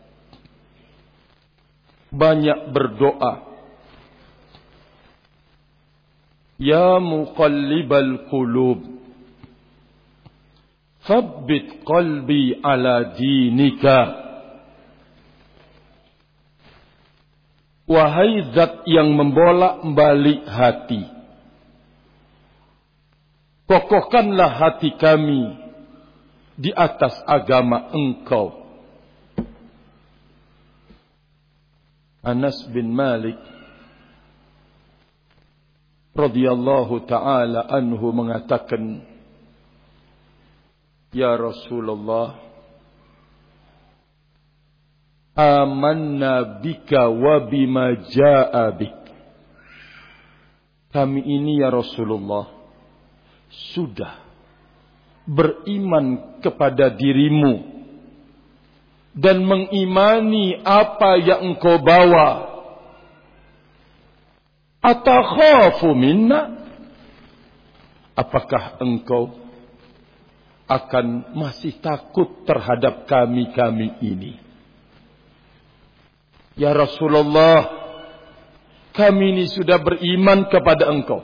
banyak berdoa, Ya muqallibal qulub, thabbit qalbi ala dinika. Wahai zat yang membolak-balik hati, kokohkanlah hati kami di atas agama Engkau. Anas bin Malik radhiyallahu taala anhu mengatakan, Ya Rasulullah, amanna bika wa bima jaa bik. Kami ini ya Rasulullah sudah beriman kepada dirimu dan mengimani apa yang engkau bawa. Atakhafu minna? Apakah engkau akan masih takut terhadap kami ini? Ya Rasulullah, kami ini sudah beriman kepada engkau.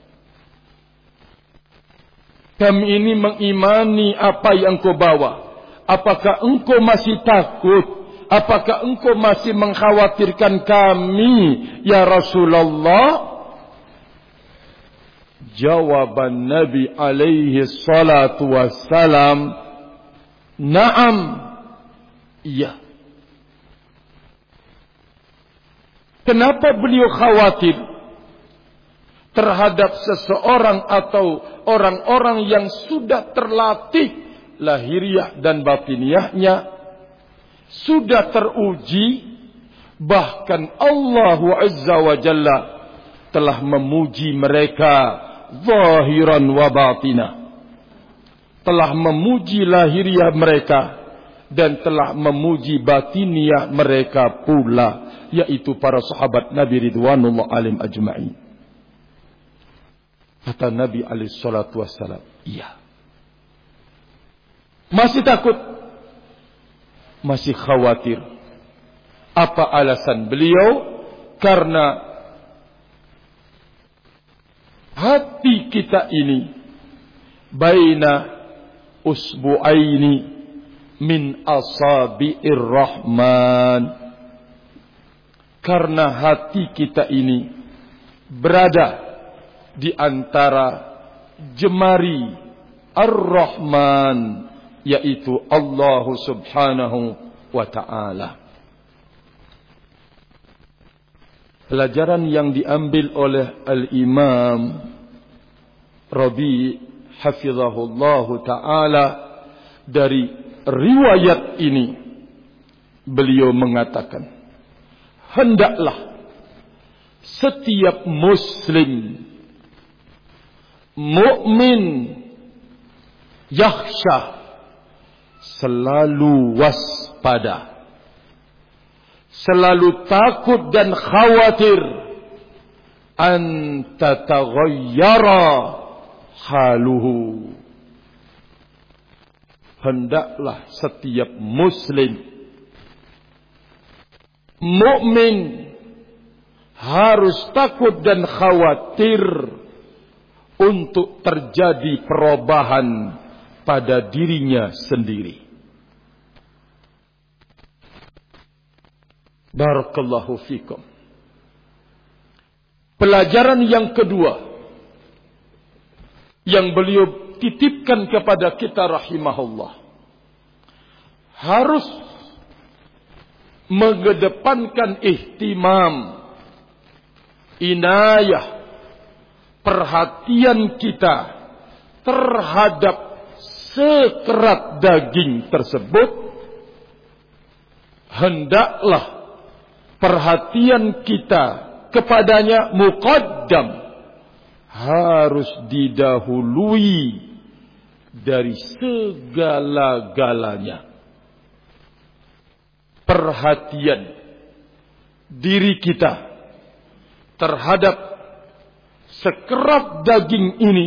Kami ini mengimani apa yang engkau bawa. Apakah engkau masih takut? Apakah engkau masih mengkhawatirkan kami, ya Rasulullah? Jawaban Nabi alaihi salatu wassalam, Naam, iya. Kenapa beliau khawatir terhadap seseorang atau orang-orang yang sudah terlatih lahiriah dan batiniahnya, sudah teruji, bahkan Allah Azza wa Jalla telah memuji mereka zahiran wa batinah, telah memuji lahiriah mereka dan telah memuji batiniah mereka pula, yaitu para sahabat Nabi ridwanullah alaihim ajma'in. Kata Nabi alaihi salatu wassalam, iya. Masih takut? Masih khawatir? Apa alasan beliau? Karena hati kita ini baina usbu'aini min asabi'ir rahman. Karena hati kita ini berada di antara jemari Ar-Rahman, yaitu Allah Subhanahu wa ta'ala. Pelajaran yang diambil oleh Al-Imam Rabi hafizahullahu ta'ala dari riwayat ini, beliau mengatakan, hendaklah setiap muslim mukmin yakhsha, selalu waspada, selalu takut dan khawatir, an tataghayyara haluhu. Hendaklah setiap muslim mukmin harus takut dan khawatir untuk terjadi perubahan pada dirinya sendiri. Barakallahu fikum. Pelajaran yang kedua yang beliau titipkan kepada kita rahimahullah, harus mengedepankan ihtimam, inayah, perhatian kita terhadap sekerat daging tersebut. Hendaklah perhatian kita kepadanya muqaddam, harus didahului dari segala-galanya. Perhatian diri kita terhadap sekerat daging ini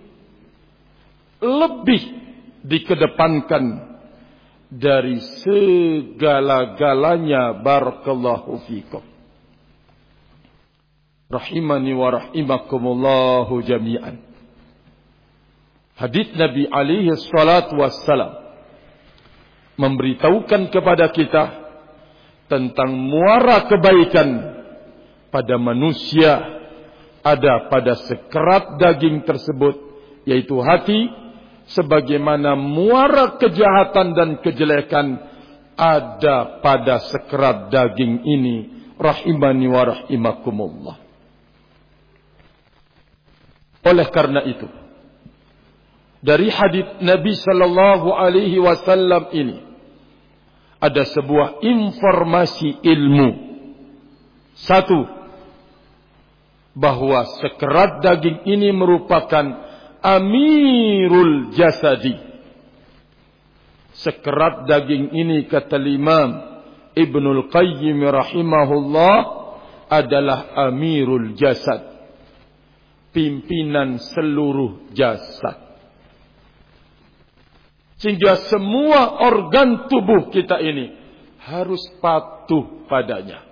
lebih dikedepankan dari segala-galanya. Barakallahu fikum. Rahimani wa rahimakumullahu jami'an. Hadits Nabi alaihi salatu wassalam memberitahukan kepada kita tentang muara kebaikan pada manusia ada pada sekerat daging tersebut, yaitu hati, sebagaimana muara kejahatan dan kejelekan ada pada sekerat daging ini. Rahimani wa rahimakumullah. Oleh karena itu, dari hadits Nabi sallallahu alaihi wasallam ini ada sebuah informasi ilmu. Satu, bahwa sekerat daging ini merupakan amirul jasadi. Sekerat daging ini, kata Imam Ibnul Qayyim rahimahullah, adalah amirul jasad, pimpinan seluruh jasad. Sehingga semua organ tubuh kita ini harus patuh padanya.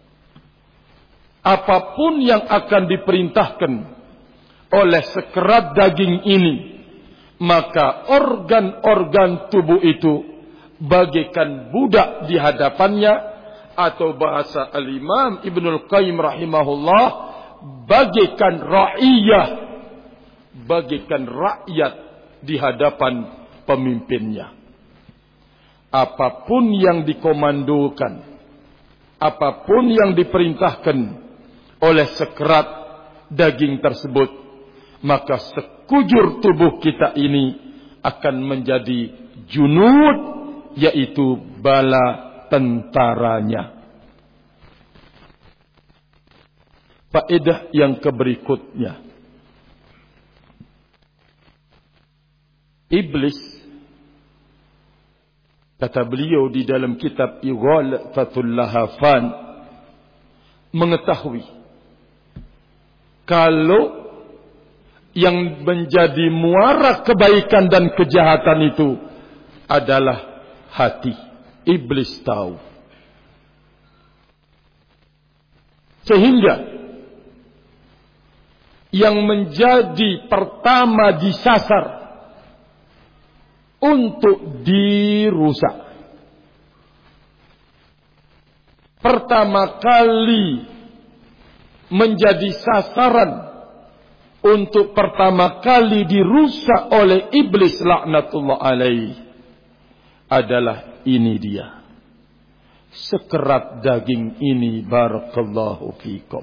Apapun yang akan diperintahkan oleh sekerat daging ini, maka organ-organ tubuh itu bagaikan budak di hadapannya, atau bahasa Al-Imam Ibnul Qayyim rahimahullah, bagaikan ra'iyah, bagaikan rakyat di hadapan pemimpinnya. Apapun yang dikomandokan, apapun yang diperintahkan oleh sekerat daging tersebut, maka sekujur tubuh kita ini akan menjadi junud, yaitu bala tentaranya. Faedah yang keberikutnya, iblis, kata beliau di dalam kitab Ighathatul Lahafan, mengetahui kalau yang menjadi muara kebaikan dan kejahatan itu adalah hati. Iblis tahu. Sehingga yang menjadi pertama disasar untuk dirusak, pertama kali menjadi sasaran untuk pertama kali dirusak oleh iblis laknatullah alaih adalah ini dia, sekerat daging ini. Barakallahu fikum.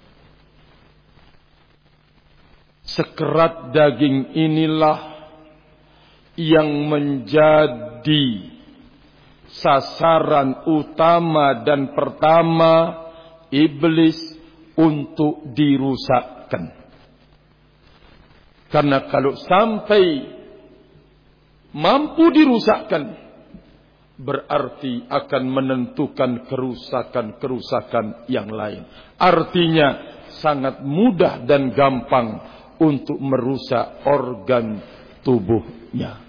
Sekerat daging inilah yang menjadi sasaran utama dan pertama iblis untuk dirusakkan. Karena kalau sampai mampu dirusakkan, berarti akan menentukan kerusakan-kerusakan yang lain. Artinya sangat mudah dan gampang untuk merusak organ tubuhnya.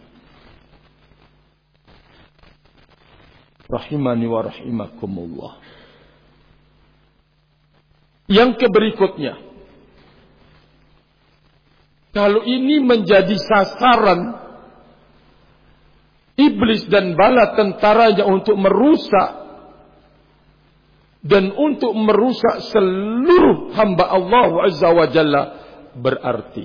Rahimani wa rahimakumullah. Yang keberikutnya, kalau ini menjadi sasaran iblis dan bala tentaranya untuk merusak dan untuk merusak seluruh hamba Allah Azza wa Jalla, berarti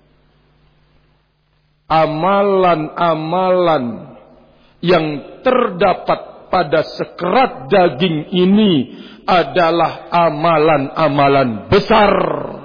amalan-amalan yang terdapat pada sekerat daging ini adalah amalan-amalan besar.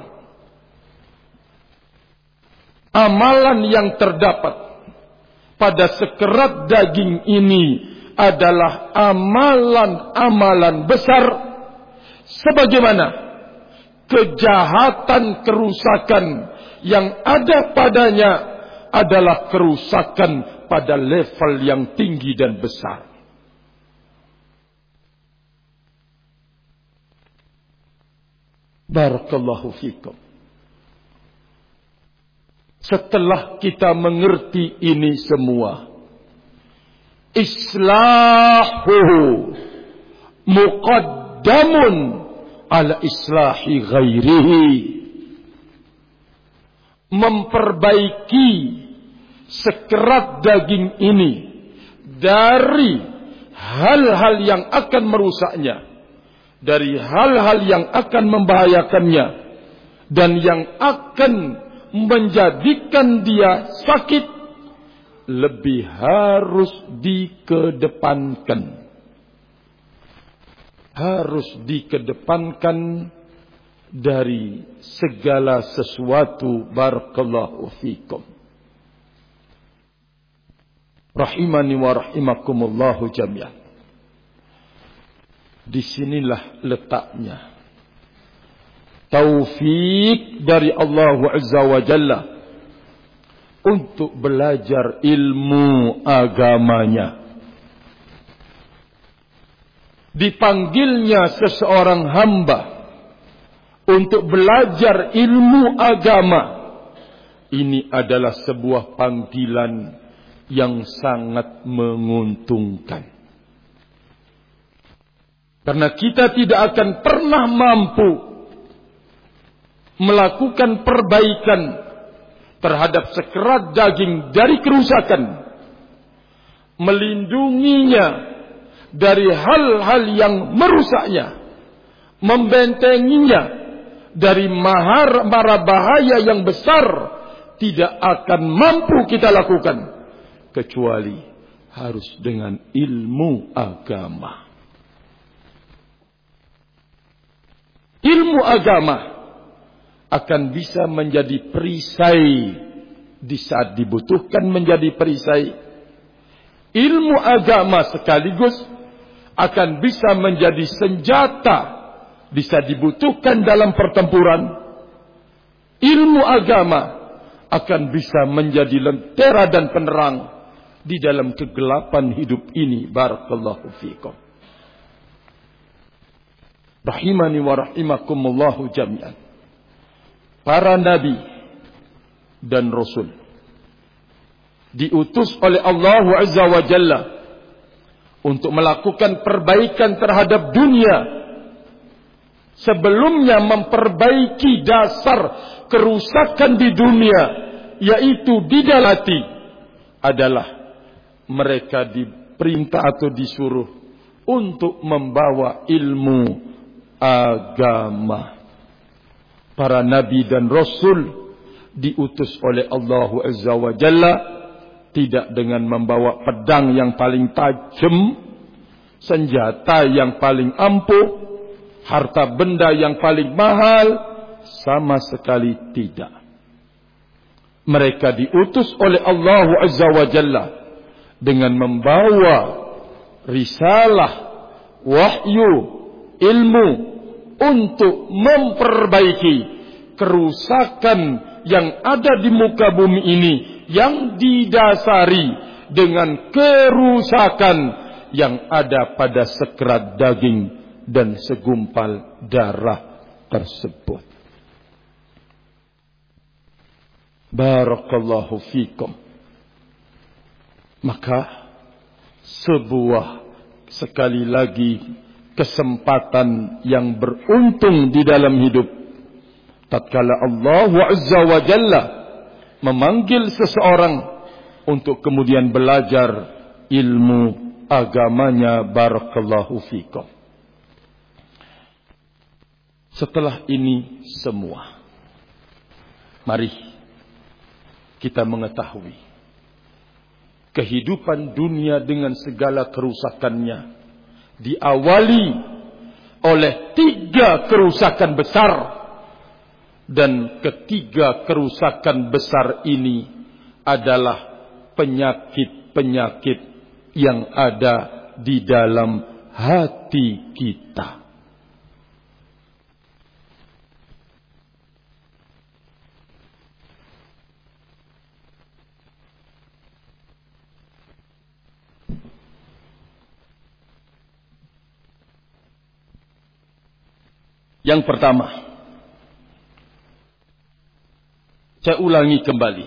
Amalan yang terdapat pada sekerat daging ini adalah amalan-amalan besar Sebagaimana kejahatan, kerusakan yang ada padanya adalah kerusakan pada level yang tinggi dan besar. Barakallahu fikum. Setelah kita mengerti ini semua, islahuhu muqaddamun ala islahi ghairihi. Memperbaiki sekerat daging ini dari hal-hal yang akan merusaknya, dari hal-hal yang akan membahayakannya, dan yang akan menjadikan dia sakit, lebih harus dikedepankan. Harus dikedepankan dari segala sesuatu. Barakallahu fikum. Rahimani wa rahimakumullahu jami'an. Disinilah letaknya taufik dari Allah Azza wa Jalla untuk belajar ilmu agamanya. Dipanggilnya seseorang hamba untuk belajar ilmu agama, ini adalah sebuah panggilan yang sangat menguntungkan. Karena kita tidak akan pernah mampu melakukan perbaikan terhadap sekerat daging dari kerusakan, melindunginya dari hal-hal yang merusaknya, membentenginya dari mara bahaya yang besar, tidak akan mampu kita lakukan kecuali harus dengan ilmu agama. Ilmu agama akan bisa menjadi perisai di saat dibutuhkan menjadi perisai. Ilmu agama sekaligus akan bisa menjadi senjata bisa dibutuhkan dalam pertempuran. Ilmu agama akan bisa menjadi lentera dan penerang di dalam kegelapan hidup ini. Barakallahu fikum. Rahimani wa rahimakumullahu jami'an. Para nabi dan rasul diutus oleh Allah Azza wa Jalla untuk melakukan perbaikan terhadap dunia, sebelumnya memperbaiki dasar kerusakan di dunia, yaitu didalati adalah mereka diperintah atau disuruh untuk membawa ilmu agama. Para nabi dan rasul diutus oleh Allah Azza wa Jalla tidak dengan membawa pedang yang paling tajam, senjata yang paling ampuh, harta benda yang paling mahal, sama sekali tidak. Mereka diutus oleh Allah Azza wa Jalla dengan membawa risalah, wahyu, ilmu untuk memperbaiki kerusakan yang ada di muka bumi ini, yang didasari dengan kerusakan yang ada pada sekerat daging dan segumpal darah tersebut. Barakallahu fikum. Maka sebuah, sekali lagi, kesempatan yang beruntung di dalam hidup tatkala Allah Azza wa Jalla memanggil seseorang untuk kemudian belajar ilmu agamanya. Barakallahu fikum. Setelah ini semua, mari kita mengetahui kehidupan dunia dengan segala kerusakannya diawali oleh 3 kerusakan besar, dan ketiga kerusakan besar ini adalah penyakit-penyakit yang ada di dalam hati kita. Yang pertama, saya ulangi kembali,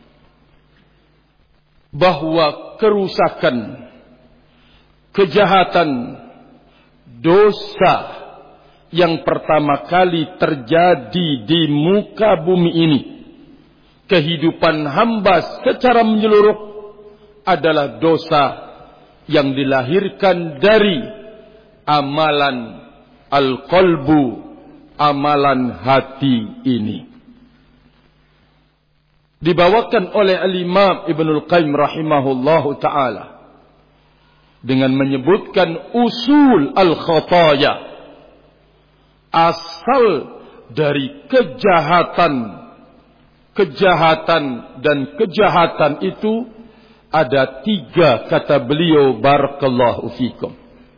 bahwa kerusakan, kejahatan, dosa yang pertama kali terjadi di muka bumi ini, kehidupan hamba secara menyeluruh, adalah dosa yang dilahirkan dari amalan al-qalbu, amalan hati ini. Dibawakan oleh Al-Imam Ibnul Qayyim rahimahullahu ta'ala dengan menyebutkan usul al-khataya, asal dari kejahatan dan kejahatan itu ada 3, kata beliau, barakallahu fikum.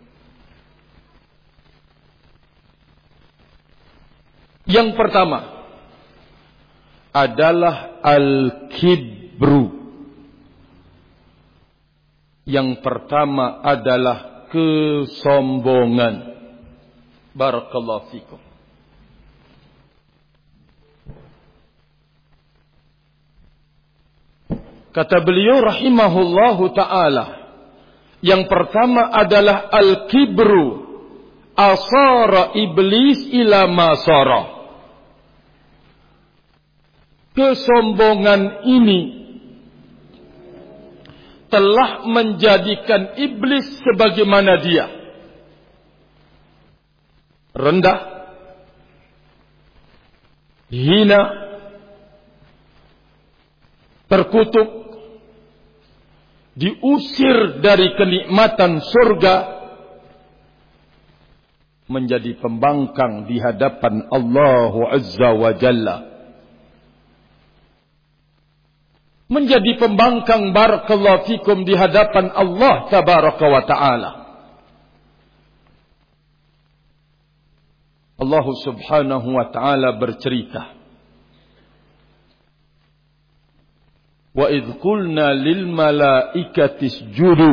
Yang pertama adalah al-kibru. Yang pertama adalah kesombongan. Barakallahu fikum. Kata beliau rahimahullahu ta'ala, yang pertama adalah al-kibru. Asara iblis ila masara. Kesombongan ini telah menjadikan iblis sebagaimana dia. Rendah, hina, terkutuk, diusir dari kenikmatan surga, menjadi pembangkang di hadapan Allah Azza wa Jalla. Menjadi pembangkang, barakallahu fikum, di hadapan Allah tabaraka wa ta'ala. Allah subhanahu wa ta'ala bercerita, wa idh qulna lil malaikati isjudu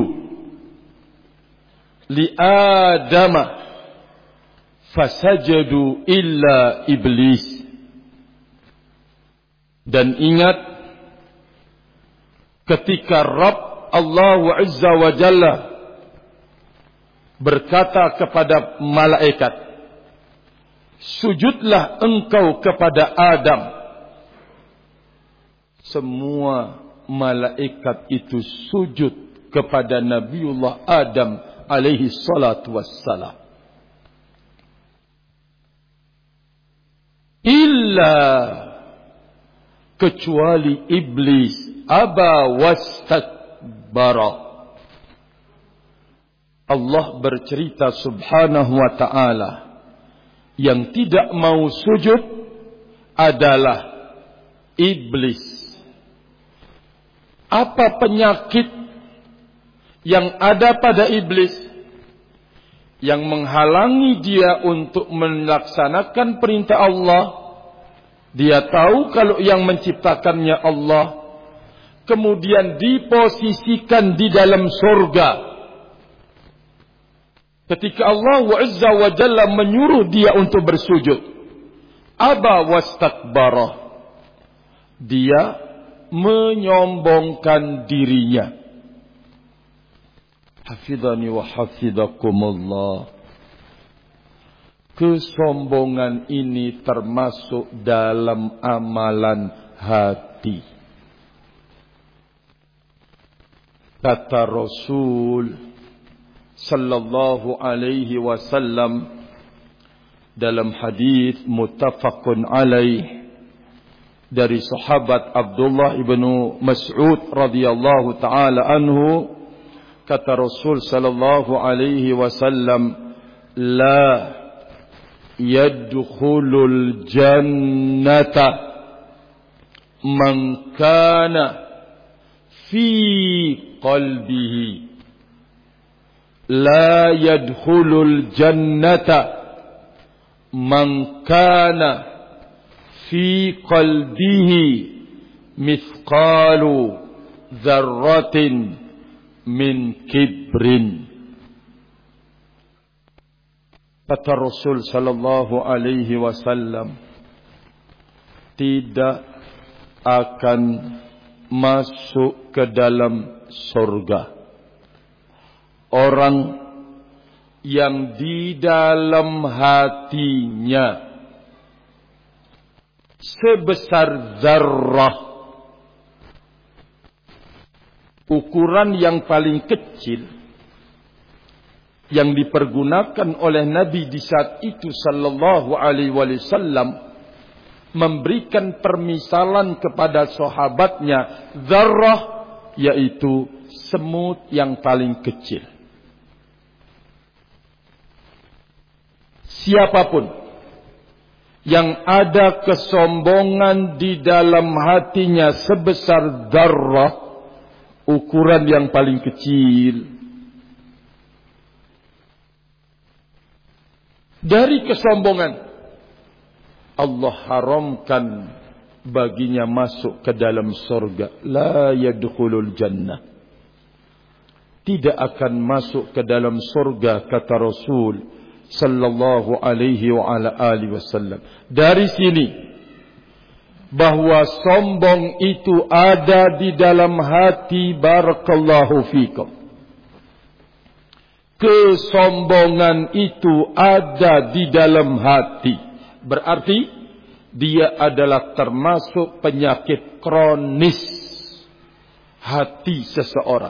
li adama fasajadu illa iblis. Dan ingat ketika Rabb Allah Azza wa Jalla berkata kepada malaikat, sujudlah engkau kepada Adam. Semua malaikat itu sujud kepada Nabiullah Adam alaihi salatu wassalam. Illa, kecuali iblis, aba wastakbara. Allah bercerita subhanahu wa ta'ala, yang tidak mau sujud adalah iblis. Apa penyakit yang ada pada iblis yang menghalangi dia untuk melaksanakan perintah Allah? Dia tahu kalau yang menciptakannya Allah, kemudian diposisikan di dalam surga. Ketika Allah Azza wa Jalla menyuruh dia untuk bersujud, aba wastakbara, dia menyombongkan dirinya. Hafidhani wa hafidhakumullah. Kesombongan ini termasuk dalam amalan hati. Kata Rasul sallallahu alaihi wasallam dalam hadis muttafaqun alaih dari sahabat Abdullah ibnu Mas'ud radhiyallahu taala anhu, kata Rasul sallallahu alaihi wasallam, la yadkhulul jannata man kana fi qalbihi, la yadkhulul jannata man kana fi qalbihi mithqalu dzarratin min kibrin. Kata Rasul sallallahu alaihi wasallam, tidak akan masuk ke dalam surga orang yang di dalam hatinya sebesar zarrah, ukuran yang paling kecil yang dipergunakan oleh Nabi di saat itu sallallahu alaihi wasallam memberikan permisalan kepada sahabatnya zarrah, yaitu semut yang paling kecil. Siapapun yang ada kesombongan di dalam hatinya sebesar zarrah, ukuran yang paling kecil, dari kesombongan, Allah haramkan baginya masuk ke dalam surga. La yadkhulul jannah. Tidak akan masuk ke dalam surga, kata Rasul sallallahu alaihi wa ala alihi wasallam. Dari sini bahwa sombong itu ada di dalam hati, barakallahu fikum. Kesombongan itu ada di dalam hati, berarti dia adalah termasuk penyakit kronis hati seseorang.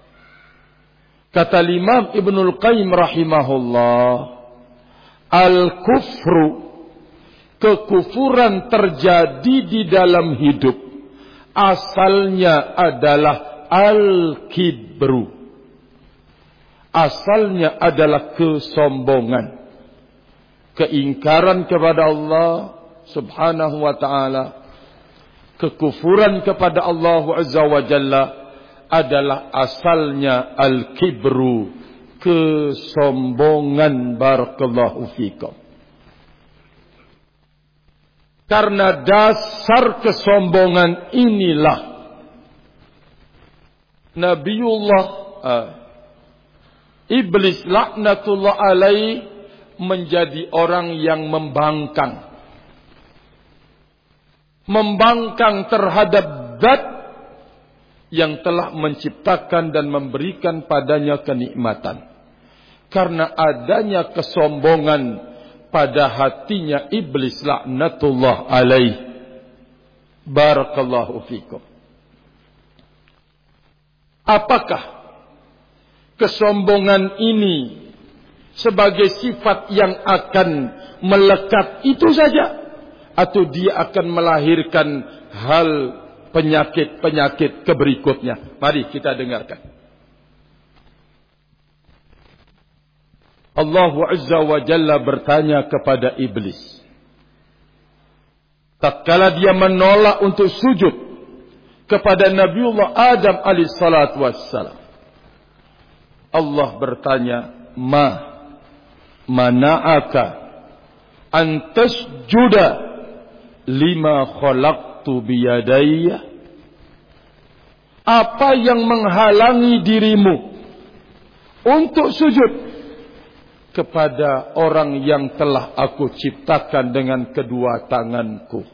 Kata Imam Ibnul Qayyim rahimahullah, al-kufru, kekufuran terjadi di dalam hidup, asalnya adalah al-kibru. Asalnya adalah kesombongan, keingkaran kepada Allah subhanahu wa ta'ala. Kekufuran kepada Allah azza wa jalla adalah asalnya al-kibru, kesombongan, barakallahu fikum. Karena dasar kesombongan inilah Nabiullah Iblis laknatullah alaih menjadi orang yang membangkang. Membangkang terhadap zat yang telah menciptakan dan memberikan padanya kenikmatan. Karena adanya kesombongan pada hatinya iblis laknatullah alaih. Barakallahu fikum. Apakah kesombongan ini sebagai sifat yang akan melekat itu saja, atau dia akan melahirkan hal penyakit-penyakit keberikutnya? Mari kita dengarkan. Allah Azza wa Jalla bertanya kepada iblis tatkala dia menolak untuk sujud kepada Nabiullah Adam alaihissalatu wassalam. Allah bertanya, mana'aka an tasjuda lima khalaqtu biyadayya? Apa yang menghalangi dirimu untuk sujud kepada orang yang telah aku ciptakan dengan kedua tanganku?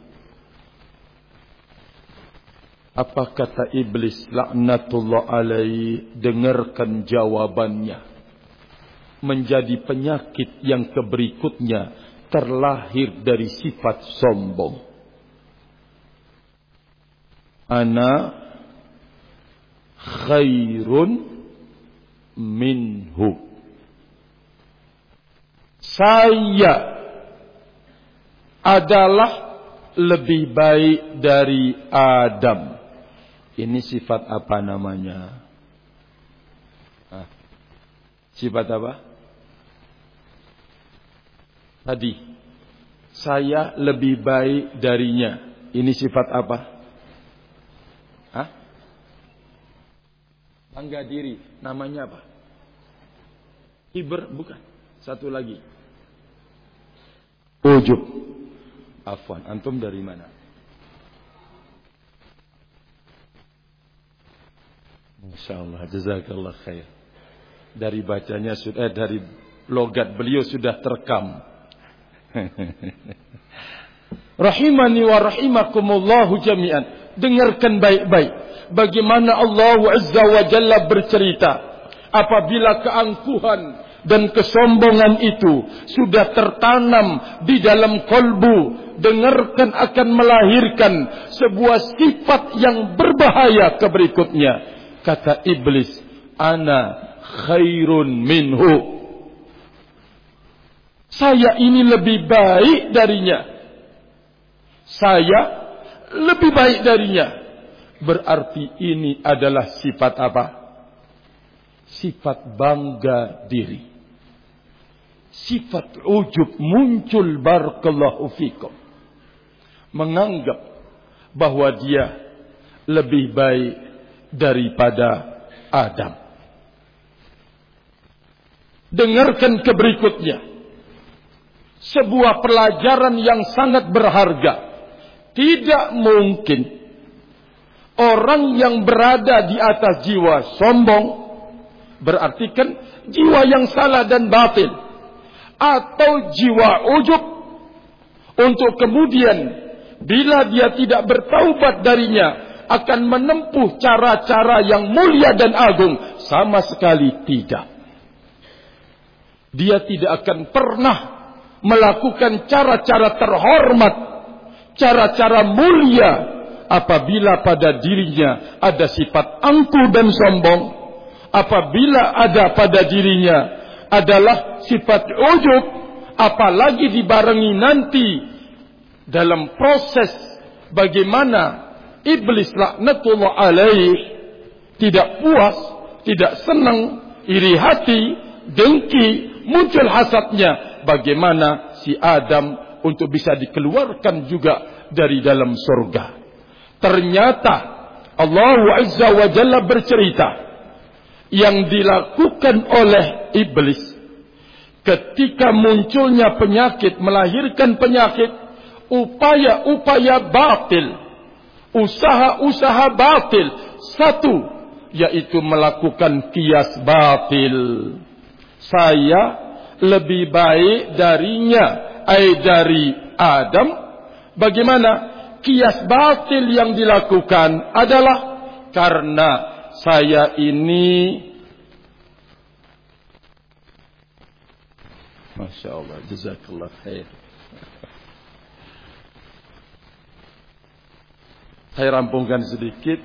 Apa kata iblis laknatullah alaihi? Dengarkan jawabannya. Menjadi penyakit yang keberikutnya terlahir dari sifat sombong. Ana khairun minhu. Saya adalah lebih baik dari Adam. Ini sifat apa namanya? Sifat apa? Tadi, saya lebih baik darinya. Ini sifat apa? Bangga diri. Namanya apa? Kibr, bukan. Satu lagi. Ujub. Afwan, antum dari mana? Masya Allah, jazakallah khair. Dari bacanya sudah, dari Logat beliau sudah terekam. Rahimani wa rahimakumullahu jami'an. Dengarkan baik-baik bagaimana Allah Azza wa Jalla bercerita apabila keangkuhan dan kesombongan itu sudah tertanam di dalam kolbu. Dengarkan akan melahirkan sebuah sifat yang berbahaya keberikutnya. Kata iblis, ana khairun minhu. Saya ini lebih baik darinya. Saya lebih baik darinya. Berarti ini adalah sifat apa? Sifat bangga diri. Sifat ujub muncul, barakallahu fikum. Menganggap bahwa dia lebih baik daripada Adam. Dengarkan keberikutnya. Sebuah pelajaran yang sangat berharga. Tidak mungkin orang yang berada di atas jiwa sombong, berarti kan jiwa yang salah dan batil, atau jiwa ujub, untuk kemudian bila dia tidak bertaubat darinya akan menempuh cara-cara yang mulia dan agung. Sama sekali tidak. Dia tidak akan pernah melakukan cara-cara terhormat, cara-cara mulia apabila pada dirinya ada sifat angkuh dan sombong, apabila ada pada dirinya adalah sifat ujub, apalagi dibarengi nanti dalam proses bagaimana iblis laknatullah alaih tidak puas, tidak senang, iri hati, dengki, muncul hasadnya. Bagaimana si Adam untuk bisa dikeluarkan juga dari dalam surga. Ternyata Allah Azza wa Jalla bercerita yang dilakukan oleh iblis ketika munculnya penyakit, melahirkan penyakit, upaya-upaya batil, usaha-usaha batil. Satu, yaitu melakukan kias batil. Saya lebih baik darinya, dari Adam. Bagaimana? Kias batil yang dilakukan adalah karena saya ini, Masya Allah, jazakallah khair. Saya rampungkan sedikit.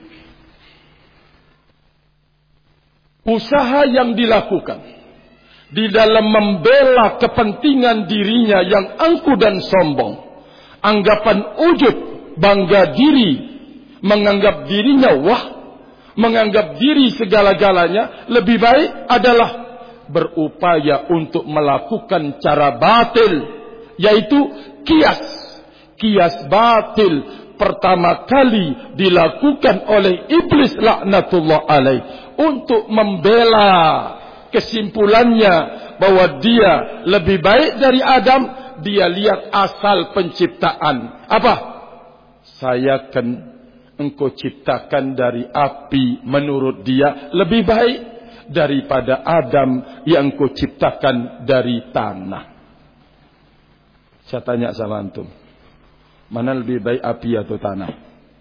Usaha yang dilakukan di dalam membela kepentingan dirinya yang angkuh dan sombong, anggapan ujub, bangga diri, menganggap dirinya wah, menganggap diri segala-galanya, lebih baik adalah berupaya untuk melakukan cara batil, yaitu kias. Kias batil pertama kali dilakukan oleh iblis laknatullah alaih untuk membela kesimpulannya bahwa dia lebih baik dari Adam. Dia lihat asal penciptaan. Apa? Saya kan engkau ciptakan dari api, menurut dia lebih baik daripada Adam yang engkau ciptakan dari tanah. Saya tanya sama antum, mana lebih baik api atau tanah?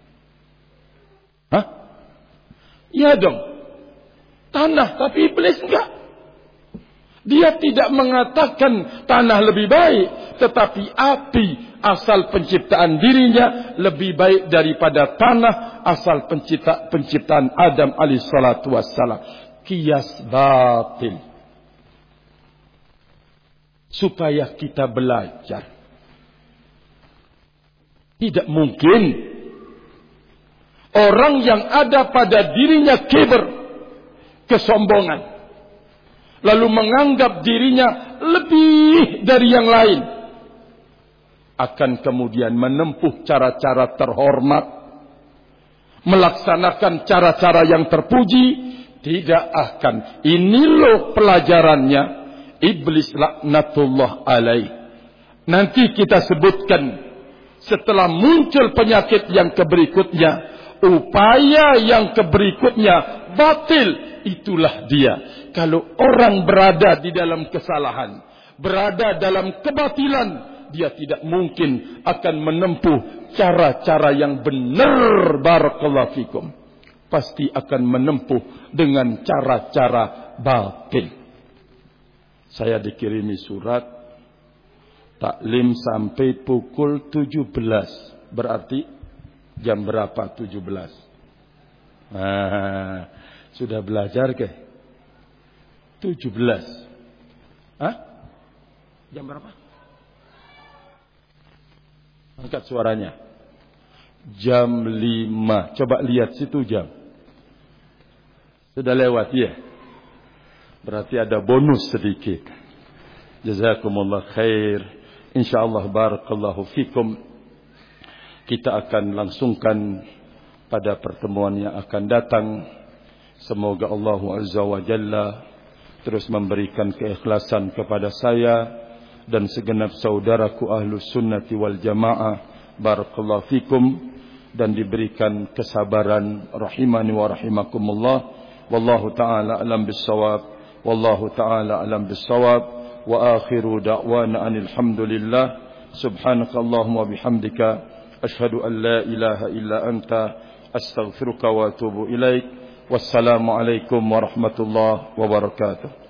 Hah? Ya dong, tanah. Tapi iblis enggak. Dia tidak mengatakan tanah lebih baik, tetapi api asal penciptaan dirinya lebih baik daripada tanah asal penciptaan Adam alaihissalatu wassalam. Kias batil. Supaya kita belajar. Tidak mungkin orang yang ada pada dirinya kibir, kesombongan, lalu menganggap dirinya lebih dari yang lain, akan kemudian menempuh cara-cara terhormat, melaksanakan cara-cara yang terpuji. Tidak akan. Ini loh pelajarannya iblis laknatullah alaih. Nanti kita sebutkan setelah muncul penyakit yang keberikutnya, upaya yang keberikutnya batil. Itulah dia kalau orang berada di dalam kesalahan, berada dalam kebatilan, dia tidak mungkin akan menempuh cara-cara yang benar. Barakallahu fikum. Pasti akan menempuh dengan cara-cara batil. Saya dikirimi surat taklim sampai pukul 17. Berarti jam berapa 17? Sudah belajar ke? 17. Jam berapa? Angkat suaranya. Jam 5. Coba lihat situ jam. Sudah lewat ya. Berarti ada bonus sedikit. Jazakumullah khair. InsyaAllah barakallahu fikum. Kita akan langsungkan pada pertemuan yang akan datang. Semoga Allah Azza wa Jalla terus memberikan keikhlasan kepada saya dan segenap saudaraku Ahlus Sunnati wal Jamaah. Barakallahu fikum. Dan diberikan kesabaran rahimani wa rahimakumullah. Wallahu ta'ala alam bissawab. Wallahu ta'ala alam bissawab. Wa akhiru da'wana anilhamdulillah. Subhanakallahumma bihamdika. Ashhadu an la ilaha illa anta. Astaghfiruka wa atubu ilaik. Wassalamualaikum warahmatullahi wabarakatuh.